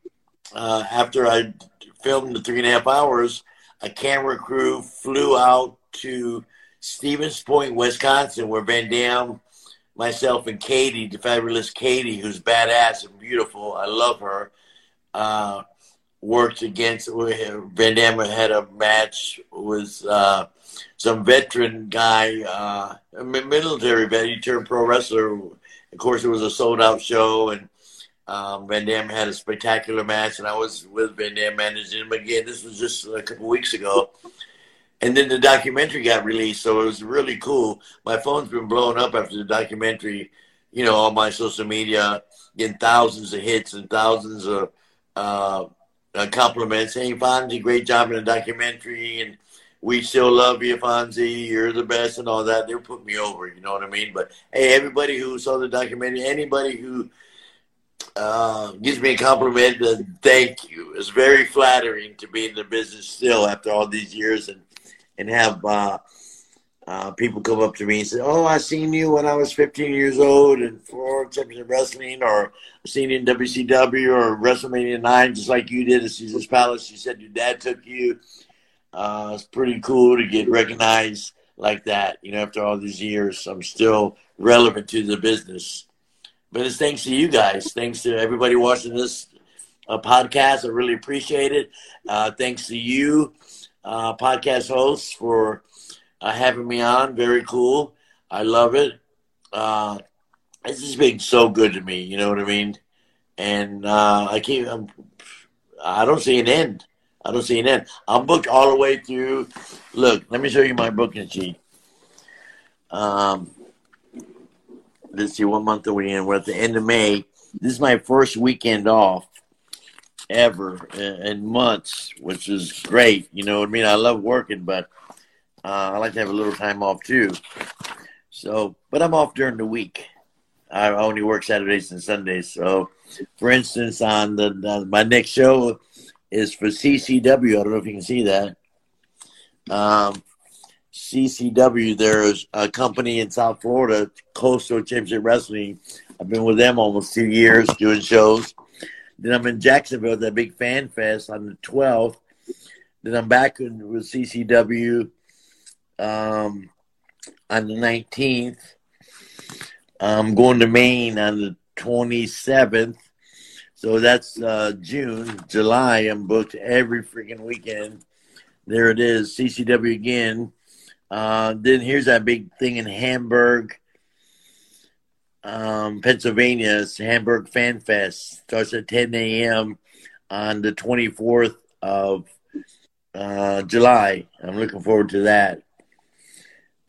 I filmed the 3.5 hours, a camera crew flew out to Stevens Point, Wisconsin, where Van Dam, myself, and Katie, the fabulous Katie, who's badass and beautiful, I love her, worked against. Van Dam had a match with some veteran guy, a military vet. He turned pro wrestler. Of course, it was a sold-out show, and Van Dam had a spectacular match, and I was with Van Dam managing him again. This was just a couple weeks ago. And then the documentary got released, so it was really cool. My phone's been blowing up after the documentary, on my social media, getting thousands of hits and thousands of compliments. Hey, Fonzie, great job in the documentary, and we still love you, Fonzie. You're the best and all that. They were putting me over, you know what I mean? But, hey, everybody who saw the documentary, anybody who gives me a compliment, thank you. It's very flattering to be in the business still after all these years and have people come up to me and say, oh, I seen you when I was 15 years old and for Championship Wrestling, or I seen you in WCW or WrestleMania 9, just like you did at Caesar's Palace. You said your dad took you. It's pretty cool to get recognized like that. After all these years, I'm still relevant to the business. But it's thanks to you guys. Thanks to everybody watching this podcast. I really appreciate it. Thanks to you, podcast hosts, for having me on. Very cool. I love it. It's just been so good to me. You know what I mean? And I don't see an end. I'm booked all the way through. Look, let me show you my booking sheet. Let's see, what month are we in? We're at the end of May. This is my first weekend off ever in months, which is great. You know what I mean? I love working, but I like to have a little time off too. So, but I'm off during the week. I only work Saturdays and Sundays. So, for instance, on my next show is for CCW. I don't know if you can see that. CCW, there's a company in South Florida, Coastal Championship Wrestling. I've been with them almost 2 years doing shows. Then I'm in Jacksonville at that big fan fest on the 12th. Then I'm back with CCW on the 19th. I'm going to Maine on the 27th. So that's June. July, I'm booked every freaking weekend. There it is, CCW again. Then here's that big thing in Hamburg, Pennsylvania. It's Hamburg Fan Fest. Starts at 10 a.m. on the 24th of July. I'm looking forward to that.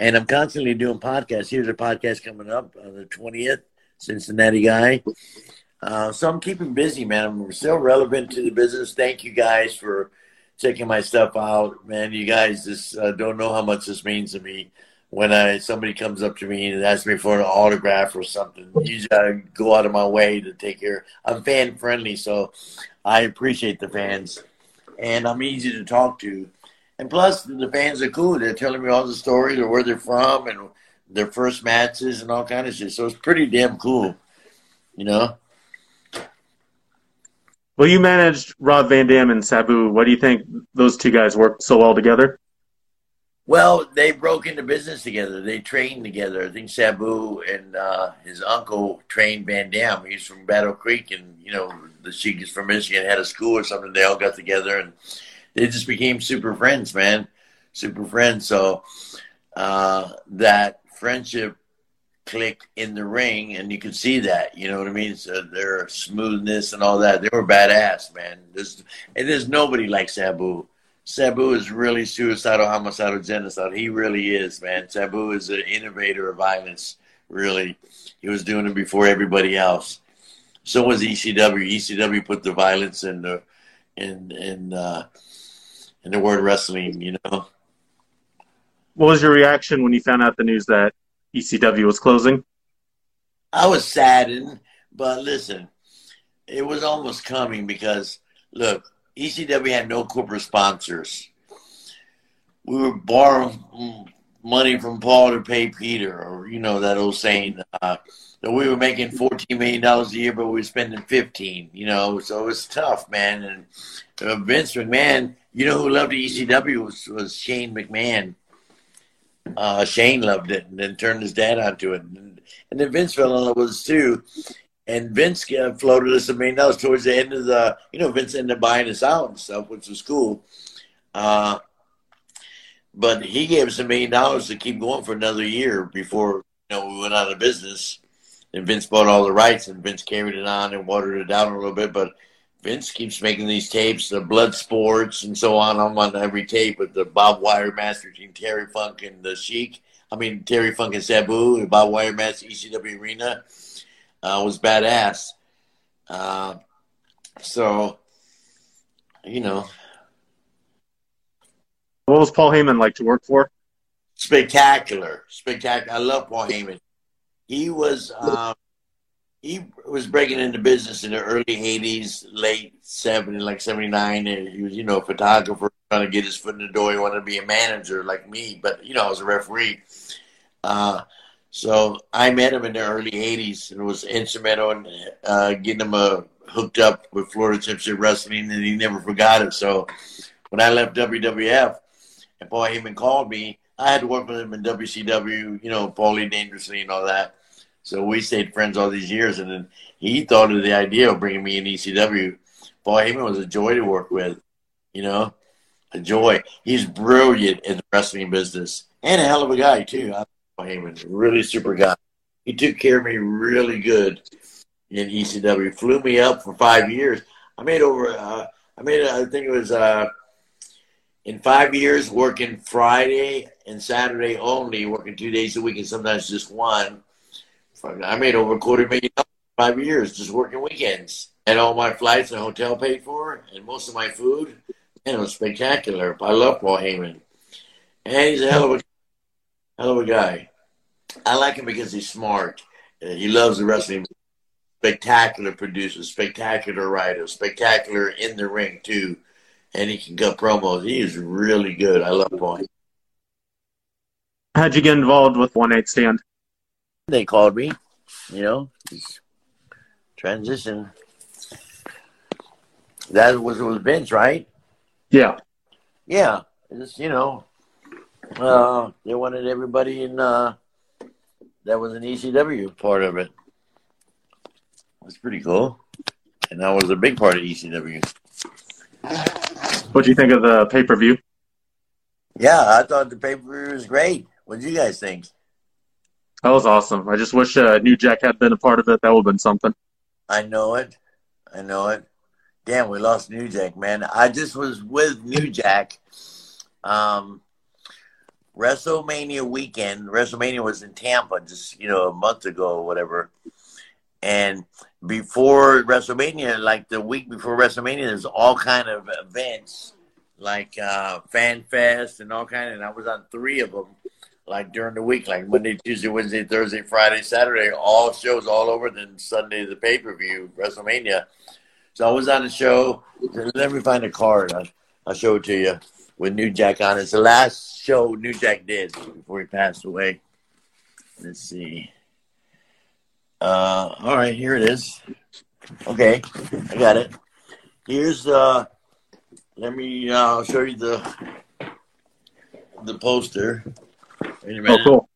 And I'm constantly doing podcasts. Here's a podcast coming up on the 20th, Cincinnati guy. So I'm keeping busy, man. I'm still relevant to the business. Thank you guys for checking my stuff out, man. You guys just don't know how much this means to me. When somebody comes up to me and asks me for an autograph or something, you gotta go out of my way to take care. I'm fan friendly, so I appreciate the fans, and I'm easy to talk to. And plus, the fans are cool. They're telling me all the stories of where they're from and their first matches and all kind of shit. So it's pretty damn cool, you know. Well, you managed Rob Van Dam and Sabu. What do you think those two guys work so well together? Well, they broke into business together. They trained together. I think Sabu and his uncle trained Van Dam. He's from Battle Creek, and the Sheik is from Michigan. Had a school or something. They all got together, and they just became super friends, man. Super friends. So that friendship clicked in the ring, and you could see that. You know what I mean? So their smoothness and all that. They were badass, man. There's nobody like Sabu. Sabu is really suicidal, homicidal, genocide. He really is, man. Sabu is an innovator of violence, really. He was doing it before everybody else. So was ECW. ECW put the violence in the word wrestling, you know. What was your reaction when you found out the news that ECW was closing? I was saddened, but listen, it was almost coming because, look, ECW had no corporate sponsors. We were borrowing money from Paul to pay Peter, or that old saying. That we were making $14 million a year, but we were spending 15. So it was tough, man. And Vince McMahon, who loved ECW was Shane McMahon. Shane loved it, and then turned his dad onto it, and then Vince fell in love with us too. And Vince floated us $1 million towards the end of the, Vince ended up buying us out and stuff, which was cool. But he gave us $1 million to keep going for another year before, we went out of business. And Vince bought all the rights, and Vince carried it on and watered it down a little bit. But Vince keeps making these tapes, the Blood Sports and so on. I'm on every tape with the Bob Wire match between Terry Funk and the Sheik. Terry Funk and Sabu, the Bob Wire match, ECW Arena. Was badass. So, What was Paul Heyman like to work for? Spectacular. I love Paul Heyman. He was breaking into business in the early 80s, late 70s, like 79. And he was, a photographer trying to get his foot in the door. He wanted to be a manager like me, but, I was a referee. So I met him in the early 80s and was instrumental in getting him hooked up with Florida Championship Wrestling, and he never forgot it. So when I left WWF and Paul Heyman called me, I had to work with him in WCW, Paulie Dangerously and all that. So we stayed friends all these years, and then he thought of the idea of bringing me in ECW. Paul Heyman was a joy to work with, a joy. He's brilliant in the wrestling business and a hell of a guy, too. Heyman, really super guy. He took care of me really good in ECW. Flew me up for 5 years. I think it was in 5 years working Friday and Saturday only, working 2 days a week and sometimes just one. I made over $250,000 in 5 years just working weekends. Had all my flights and hotel paid for and most of my food. And it was spectacular. I love Paul Heyman. And he's a hell of a guy. I like him because he's smart. He loves the wrestling. Spectacular producer, spectacular writer, spectacular in the ring too. And he can cut promos. He is really good. I love Paul. How'd you get involved with One Night Stand? They called me, transition. That was Vince, right? Yeah. Yeah. It's, they wanted everybody in that was an ECW part of it. That's pretty cool. And that was a big part of ECW. What do you think of the pay-per-view? Yeah, I thought the pay-per-view was great. What did you guys think? That was awesome. I just wish New Jack had been a part of it. That would have been something. I know it. Damn, we lost New Jack, man. I just was with New Jack WrestleMania weekend. WrestleMania was in Tampa just, a month ago or whatever. And before WrestleMania, like the week before WrestleMania, there's all kind of events like Fan Fest and all kind of, and I was on 3 of them, like during the week, like Monday, Tuesday, Wednesday, Thursday, Friday, Saturday, all shows all over. Then Sunday, the pay-per-view, WrestleMania. So I was on the show. Let me find a card. I'll show it to you with New Jack on it. It's the last show New Jack did before he passed away. Let's see. All right, here it is. Okay, I got it. Here's let me show you the poster. Wait a minute. Oh,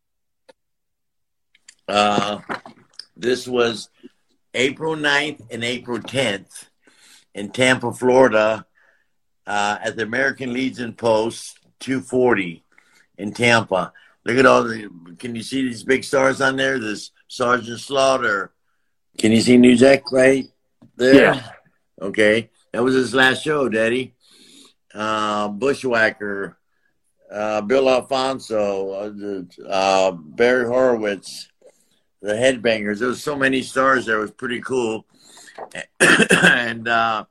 cool. This was April 9th and April 10th in Tampa, Florida, at the American Legion Post 240 in Tampa. Look at all the. Can you see these big stars on there? There's Sergeant Slaughter. Can you see New Jack right there? Yeah. Okay. That was his last show, Daddy. Bushwhacker, Bill Alfonso, Barry Horowitz, the Headbangers. There was so many stars there. It was pretty cool. And I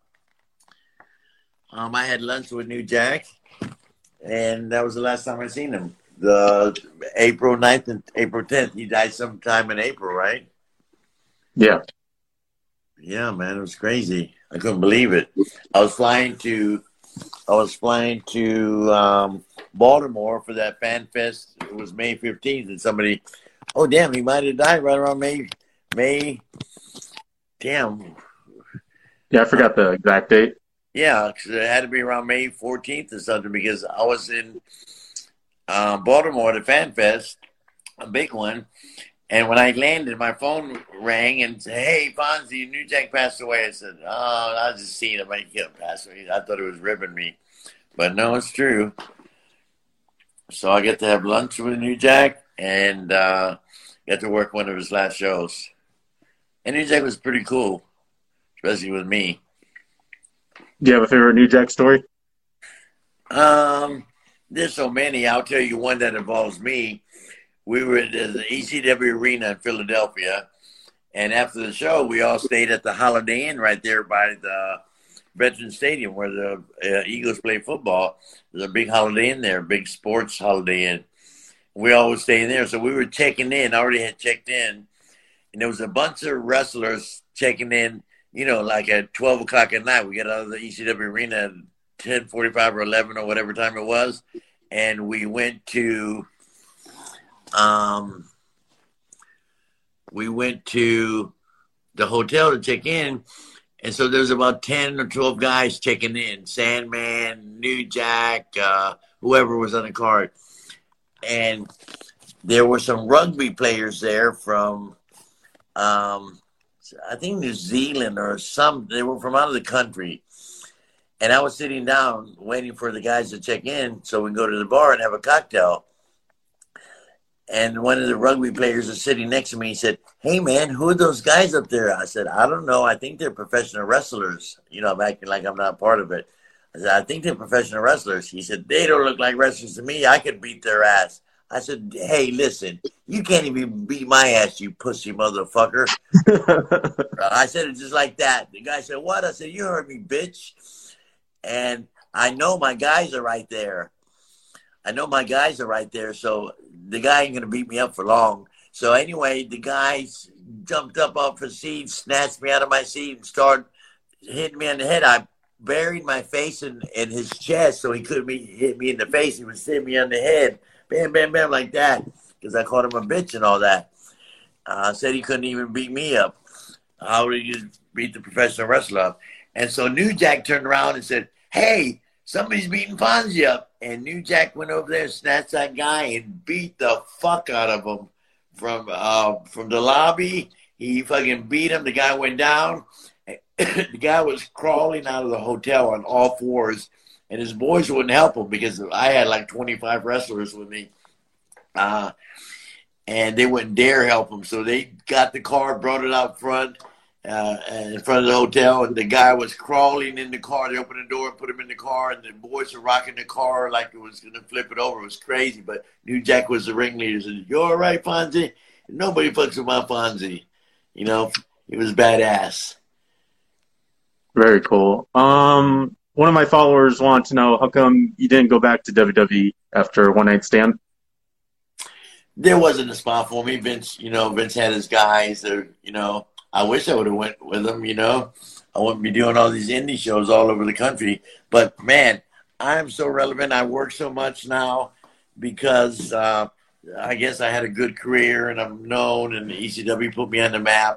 had lunch with New Jack, and that was the last time I seen him. The April 9th and April 10th. He died sometime in April, right? Yeah. Yeah, man, it was crazy. I couldn't believe it. I was flying to Baltimore for that Fan Fest. It was May 15th, and somebody, oh damn, he might have died right around May. Damn. Yeah, I forgot the exact date. Yeah, because it had to be around May 14th or something, because I was in Baltimore at the Fan Fest, a big one. And when I landed, my phone rang and said, "Hey, Fonzie, New Jack passed away." I said, "Oh, I was just seeing him. I can't pass away." I thought it was ribbing me. But no, it's true. So I get to have lunch with New Jack and get to work one of his last shows. And New Jack was pretty cool, especially with me. Do you have a favorite New Jack story? There's so many. I'll tell you one that involves me. We were at the ECW Arena in Philadelphia, and after the show, we all stayed at the Holiday Inn right there by the Veterans Stadium where the Eagles play football. There's a big Holiday Inn there, big sports Holiday Inn. We always stay there. So we were checking in, already had checked in, and there was a bunch of wrestlers checking in, like at 12 o'clock at night. We got out of the ECW Arena at 10:45 or 11 or whatever time it was, and we went to the hotel to check in, and so there's about 10 or 12 guys checking in. Sandman, New Jack, whoever was on the card. And there were some rugby players there from, I think New Zealand or they were from out of the country. And I was sitting down waiting for the guys to check in so we can go to the bar and have a cocktail. And one of the rugby players was sitting next to me. He said, "Hey, man, who are those guys up there?" I said, "I don't know. I think they're professional wrestlers." I'm acting like I'm not part of it. I said, "I think they're professional wrestlers." He said, "They don't look like wrestlers to me. I could beat their ass." I said, "Hey, listen, you can't even beat my ass, you pussy motherfucker." I said it just like that. The guy said, "What?" I said, "You heard me, bitch." And I know my guys are right there. So the guy ain't going to beat me up for long. So anyway, the guys jumped up off his seat, snatched me out of my seat, and started hitting me on the head. I buried my face in his chest so he couldn't hit me in the face. He was hitting me on the head. Bam, bam, bam, like that. Because I called him a bitch and all that. Said he couldn't even beat me up. How would you beat the professional wrestler up? And so New Jack turned around and said, "Hey, somebody's beating Fonzie up." And New Jack went over there, snatched that guy, and beat the fuck out of him from the lobby. He fucking beat him. The guy went down. The guy was crawling out of the hotel on all fours, and his boys wouldn't help him because I had like 25 wrestlers with me. And they wouldn't dare help him. So they got the car, brought it out front, in front of the hotel, and the guy was crawling in the car. They opened the door and put him in the car, and the boys were rocking the car like it was going to flip it over. It was crazy, but New Jack was the ringleader. He said, "You all right, Fonzie?" Nobody fucks with my Fonzie. You know, he was badass. Very cool. One of my followers wanted to know how come you didn't go back to WWE after One Night Stand? There wasn't a spot for me. Vince had his guys. I wish I would have went with them. I wouldn't be doing all these indie shows all over the country. But man, I'm so relevant. I work so much now because I guess I had a good career and I'm known, and ECW put me on the map.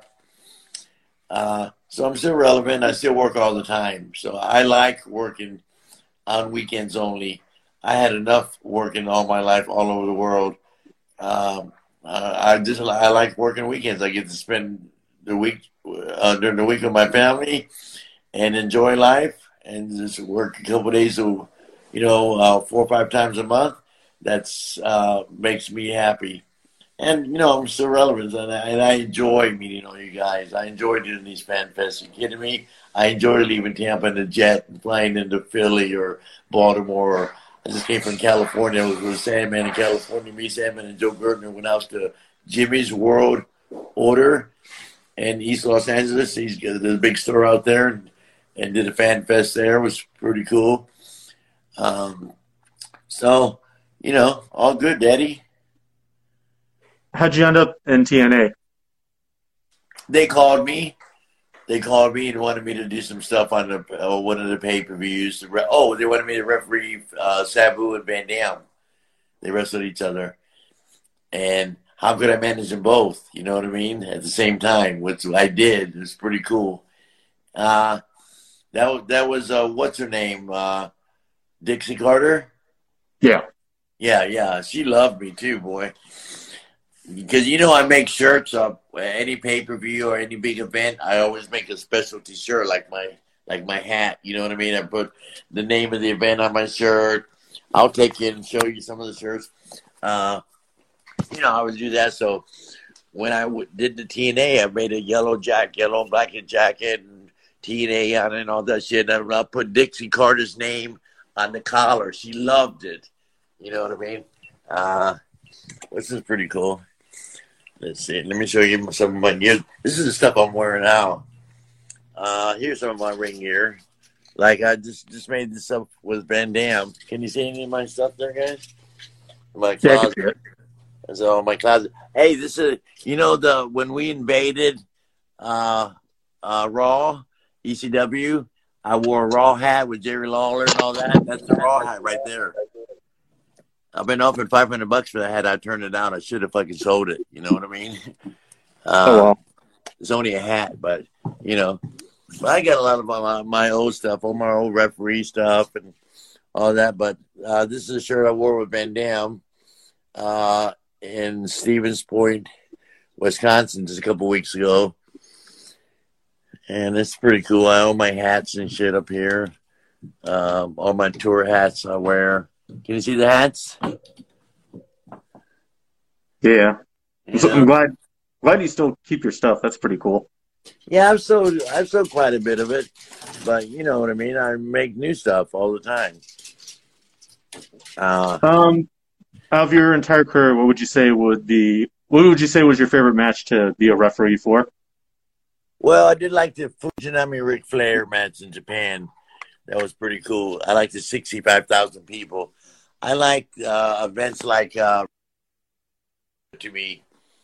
So I'm still relevant. I still work all the time. So I like working on weekends only. I had enough working all my life all over the world. I like working weekends. I get to spend the week during the week with my family and enjoy life, and just work a couple of days, 4 or 5 times a month. That's makes me happy. And, I'm still relevant, and I enjoy meeting all you guys. I enjoy doing these fan fests. You kidding me? I enjoy leaving Tampa in a jet and flying into Philly or Baltimore. I just came from California. I was with Sandman in California. Me, Sandman, and Joe Gertner went out to Jimmy's World Order in East Los Angeles. He's got a big store out there, and did a fan fest there. It was pretty cool. So, all good, Daddy. How'd you end up in TNA? They called me and wanted me to do some stuff on one of the pay-per-views. They wanted me to referee Sabu and Van Dam. They wrestled each other. And how could I manage them both? You know what I mean? At the same time, which I did. It was pretty cool. That was what's her name? Dixie Carter? Yeah. Yeah. She loved me too, boy. Because, I make shirts of any pay-per-view or any big event. I always make a specialty shirt like my hat. You know what I mean? I put the name of the event on my shirt. I'll take you and show you some of the shirts. I would do that. So when I did the TNA, I made a yellow and black jacket and TNA on it and all that shit. And I put Dixie Carter's name on the collar. She loved it. You know what I mean? This is pretty cool. Let's see. Let me show you some of my gear. This is the stuff I'm wearing now. Here's some of my ring gear. Like I just made this up with Van Dam. Can you see any of my stuff there, guys? My closet. So my closet. Hey, this is when we invaded Raw, ECW. I wore a Raw hat with Jerry Lawler and all that. That's the Raw hat right there. I've been offered $500 for that hat. I turned it down. I should have fucking sold it. You know what I mean? It's only a hat, but But I got a lot of my old stuff, all my old referee stuff and all that. But this is a shirt I wore with Van Dam in Stevens Point, Wisconsin, just a couple weeks ago. And it's pretty cool. I own my hats and shit up here. All my tour hats I wear. Can you see the hats? Yeah. So I'm glad you still keep your stuff. That's pretty cool. Yeah, I've sold quite a bit of it, but you know what I mean. I make new stuff all the time. Of your entire career, what would you say was your favorite match to be a referee for? Well, I did like the Fujinami Ric Flair match in Japan. That was pretty cool. I like the 65,000 people. I like events like to me.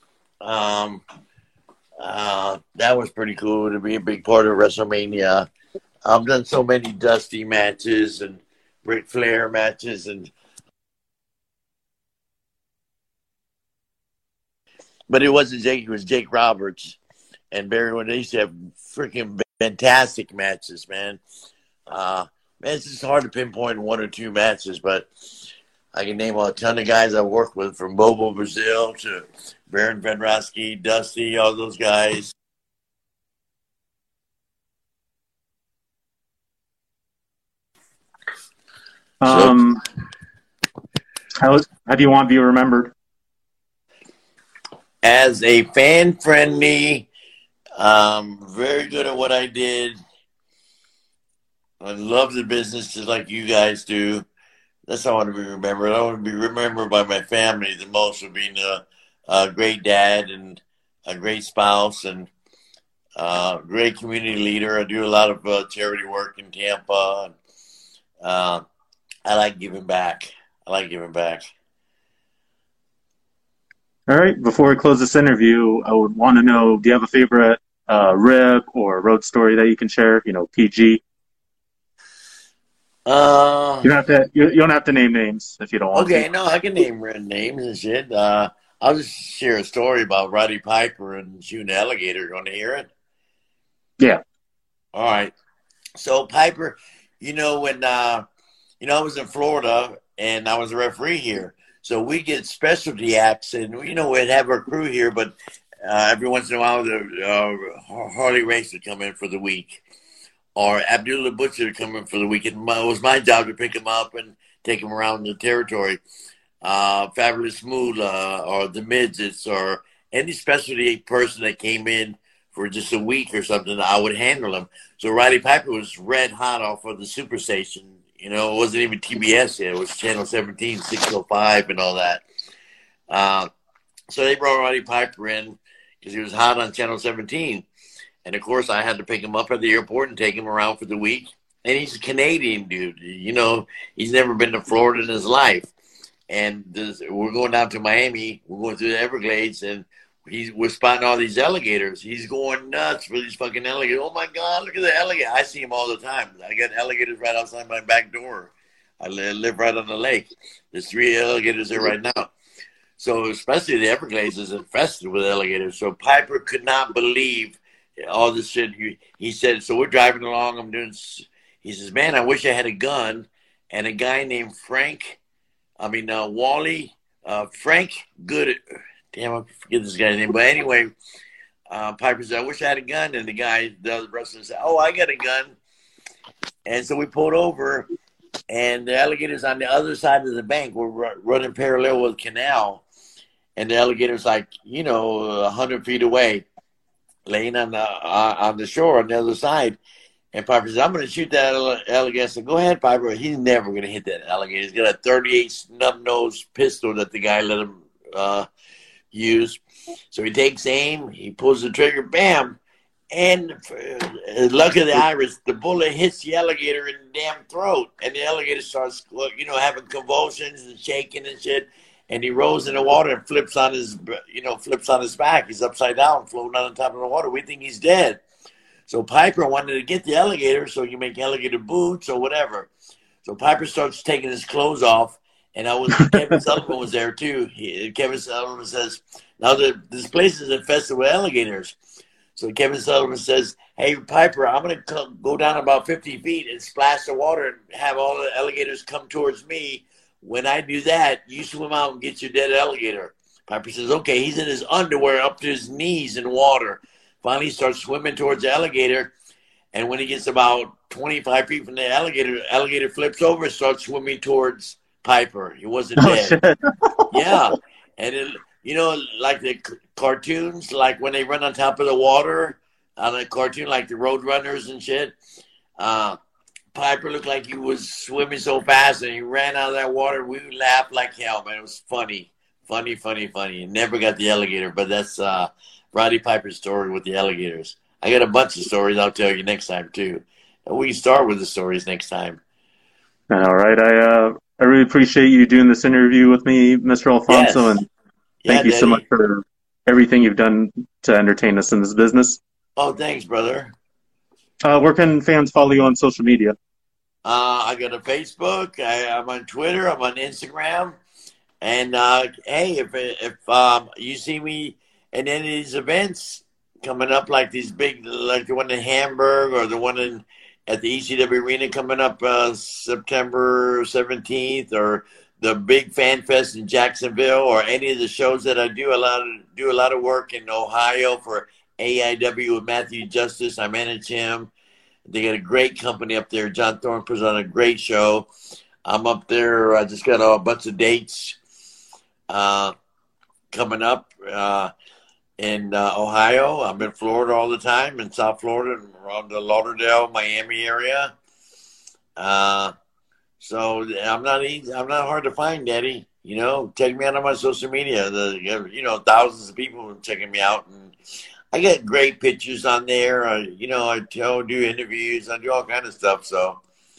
That was pretty cool to be a big part of WrestleMania. I've done so many Dusty matches and Ric Flair matches, but it wasn't Jake. It was Jake Roberts and Barry Windham. They used to have freaking fantastic matches, man. It's just hard to pinpoint one or two matches, but I can name a ton of guys I worked with, from Bobo Brazil to Baron Von Raschke, Dusty, all those guys. How do you want to be remembered? As a fan-friendly, Very good at what I did. I love the business just like you guys do. That's how I want to be remembered. I want to be remembered by my family the most for being a great dad and a great spouse and great community leader. I do a lot of charity work in Tampa. And, I like giving back. I like giving back. All right. Before we close this interview, I would want to know: do you have a favorite rib or road story that you can share? PG. Uh, You don't have to. You don't have to name names if you don't want to. okay, no, I can name red names and shit. I'll just share a story about Roddy Piper and shooting an alligator. You want to hear it? Yeah. All right. So Piper, when I was in Florida and I was a referee here, so we get specialty acts, and we'd have our crew here, but every once in a while the Harley Race would come in for the week, or Abdullah Butcher would come in for the week. And it was my job to pick him up and take him around the territory. Fabulous Moolah or the Midgets or any specialty person that came in for just a week or something, I would handle him. So Roddy Piper was red hot off of the Superstation. It wasn't even TBS yet. It was Channel 17, 605 and all that. So they brought Roddy Piper in because he was hot on Channel 17. And, of course, I had to pick him up at the airport and take him around for the week. And he's a Canadian dude. He's never been to Florida in his life. And we're going down to Miami. We're going through the Everglades, and we're spotting all these alligators. He's going nuts for these fucking alligators. Oh, my God, look at the alligator. I see them all the time. I got alligators right outside my back door. I live right on the lake. There's 3 alligators there right now. So especially the Everglades is infested with alligators. So Piper could not believe all this shit. He said, so we're driving along. He says, man, I wish I had a gun. And a guy named Wally, Frank Good. Damn, I forget this guy's name. But anyway, Piper said, I wish I had a gun. And the other wrestler said, oh, I got a gun. And so we pulled over, and the alligators on the other side of the bank were running parallel with the canal. And the alligator's 100 feet away, laying on the shore on the other side. And Piper says, I'm going to shoot that alligator. I said, go ahead, Piper. He's never going to hit that alligator. He's got a 38 snub-nosed pistol that the guy let him use. So he takes aim. He pulls the trigger. Bam. And luck of the Irish, the bullet hits the alligator in the damn throat. And the alligator starts, having convulsions and shaking and shit. And he rolls in the water and flips on his back. He's upside down, floating on top of the water. We think he's dead. So Piper wanted to get the alligator so he can make alligator boots or whatever. So Piper starts taking his clothes off, and Kevin Sullivan was there too. Kevin Sullivan says, now this place is infested with alligators. So Kevin Sullivan says, hey, Piper, I'm going to go down about 50 feet and splash the water and have all the alligators come towards me. When I do that, you swim out and get your dead alligator. Piper says, okay. He's in his underwear up to his knees in water. Finally, he starts swimming towards the alligator. And when he gets about 25 feet from the alligator flips over and starts swimming towards Piper. He wasn't dead. Shit. Yeah. And, like the cartoons, like when they run on top of the water on a cartoon, like the Road Runners and shit, Piper looked like he was swimming so fast and he ran out of that water. We laughed like hell, man. It was funny. He never got the alligator, but that's Roddy Piper's story with the alligators. I got a bunch of stories I'll tell you next time, too. And we can start with the stories next time. All right. I really appreciate you doing this interview with me, Mr. Alfonso, Yes. and thank you so much for everything you've done to entertain us in this business. Oh, thanks, brother. Where can fans follow you on social media? I got a Facebook. I'm on Twitter. I'm on Instagram. And, hey, if you see me in any of these events coming up, like these big, like the one in Hamburg or the one at the ECW Arena coming up September 17th, or the big Fan Fest in Jacksonville, or any of the shows that I do, a lot of work in Ohio for AIW with Matthew Justice. I manage him. They got a great company up there. John Thorne puts on a great show. I'm up there. I just got a bunch of dates coming up. in Ohio. I'm in Florida all the time, in South Florida, and around the Lauderdale, Miami area. So I'm not easy. I'm not hard to find, Daddy. Check me out on my social media. Thousands of people are checking me out, and I get great pictures on there. I do interviews. I do all kind of stuff. So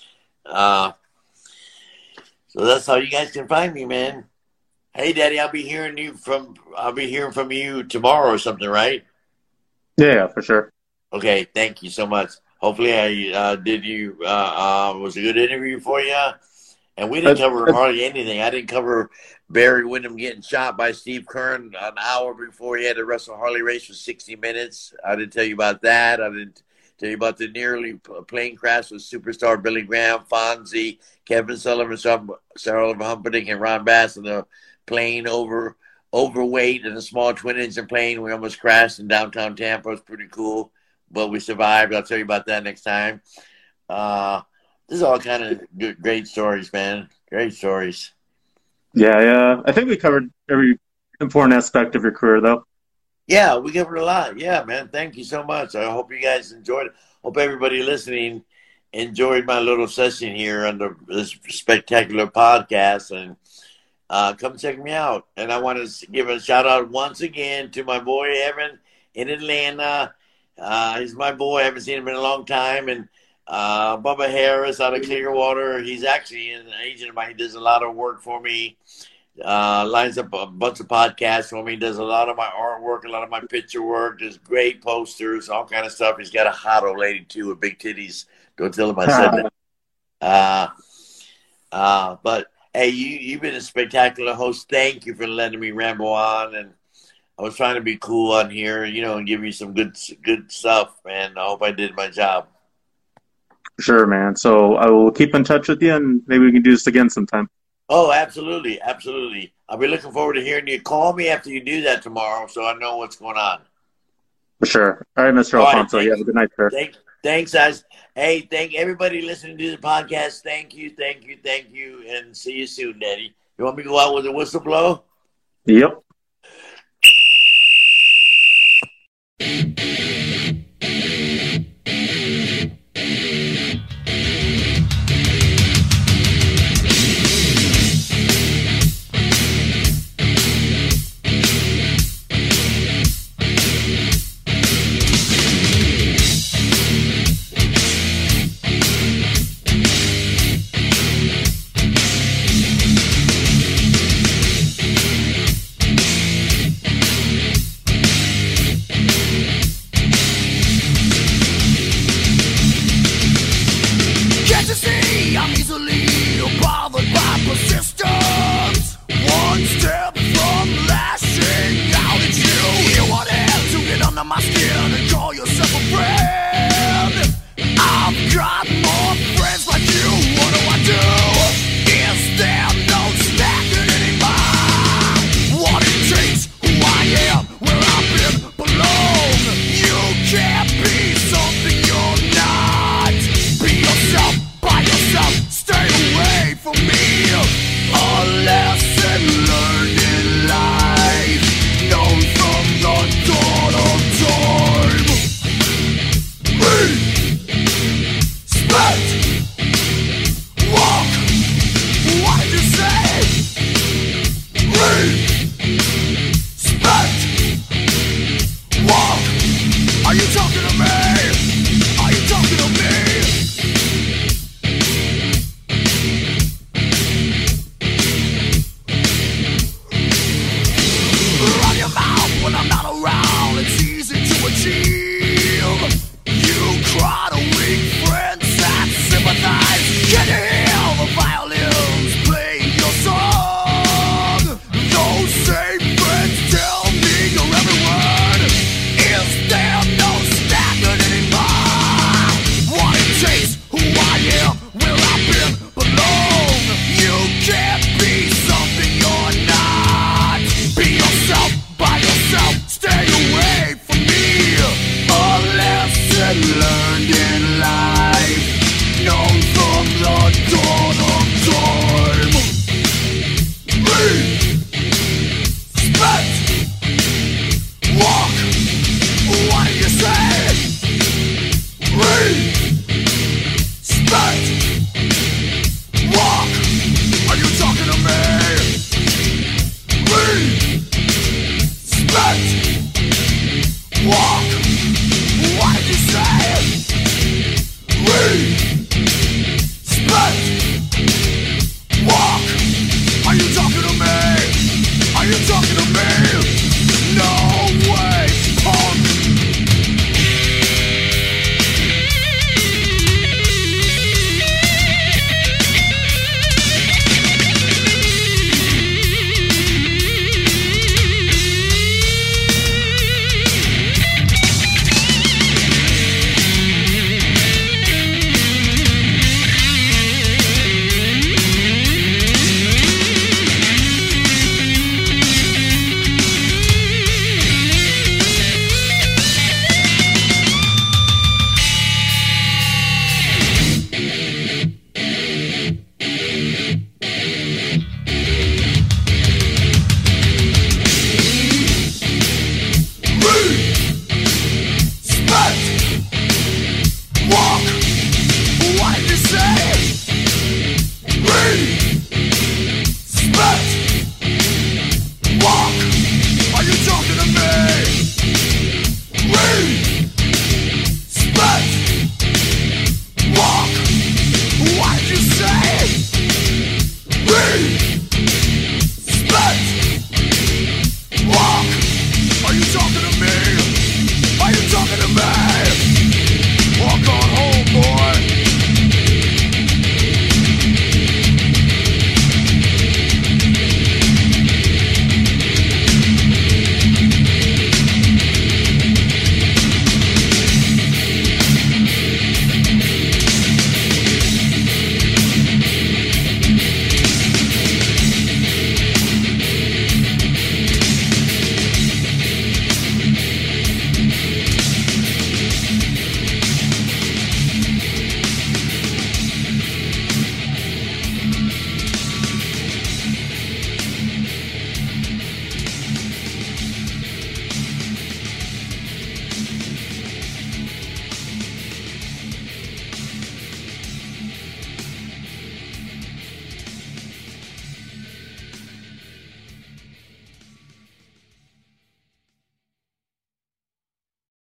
that's how you guys can find me, man. Hey, Daddy, I'll be hearing from you tomorrow or something, right? Yeah, for sure. Okay, thank you so much. Hopefully, was a good interview for you. And we didn't cover hardly anything. I didn't cover Barry Windham getting shot by Steve Kern an hour before he had to wrestle Harley Race for 60 minutes. I didn't tell you about that. I didn't tell you about the nearly plane crash with superstar Billy Graham, Fonzie, Kevin Sullivan, Sarah Humperdinck, and Ron Bass in the plane overweight in a small twin-engine plane. We almost crashed in downtown Tampa. It was pretty cool, but we survived. I'll tell you about that next time. This is all kind of great stories, man. Great stories. Yeah. I think we covered every important aspect of your career, though. Yeah, we covered a lot. Yeah, man. Thank you so much. I hope you guys enjoyed it. Hope everybody listening enjoyed my little session here on this spectacular podcast. And come check me out. And I want to give a shout out once again to my boy Evan in Atlanta. He's my boy. I haven't seen him in a long time. And Bubba Harris out of Clearwater. He's actually an agent of mine. He does a lot of work for me. Lines up a bunch of podcasts for me. Does a lot of my artwork, a lot of my picture work. Does great posters, all kind of stuff. He's got a hot old lady too with big titties. Don't tell him I said that. But hey, you've been a spectacular host. Thank you for letting me ramble on. And I was trying to be cool on here, and give you some good stuff. And I hope I did my job. Sure, man. So I will keep in touch with you, and maybe we can do this again sometime. Oh, absolutely. Absolutely. I'll be looking forward to hearing you. Call me after you do that tomorrow so I know what's going on. For sure. All right, Mr. Alfonso. You have a good night, sir. Thanks, guys. Hey, thank everybody listening to the podcast. Thank you. And see you soon, Daddy. You want me to go out with a whistle blow? Yep. me.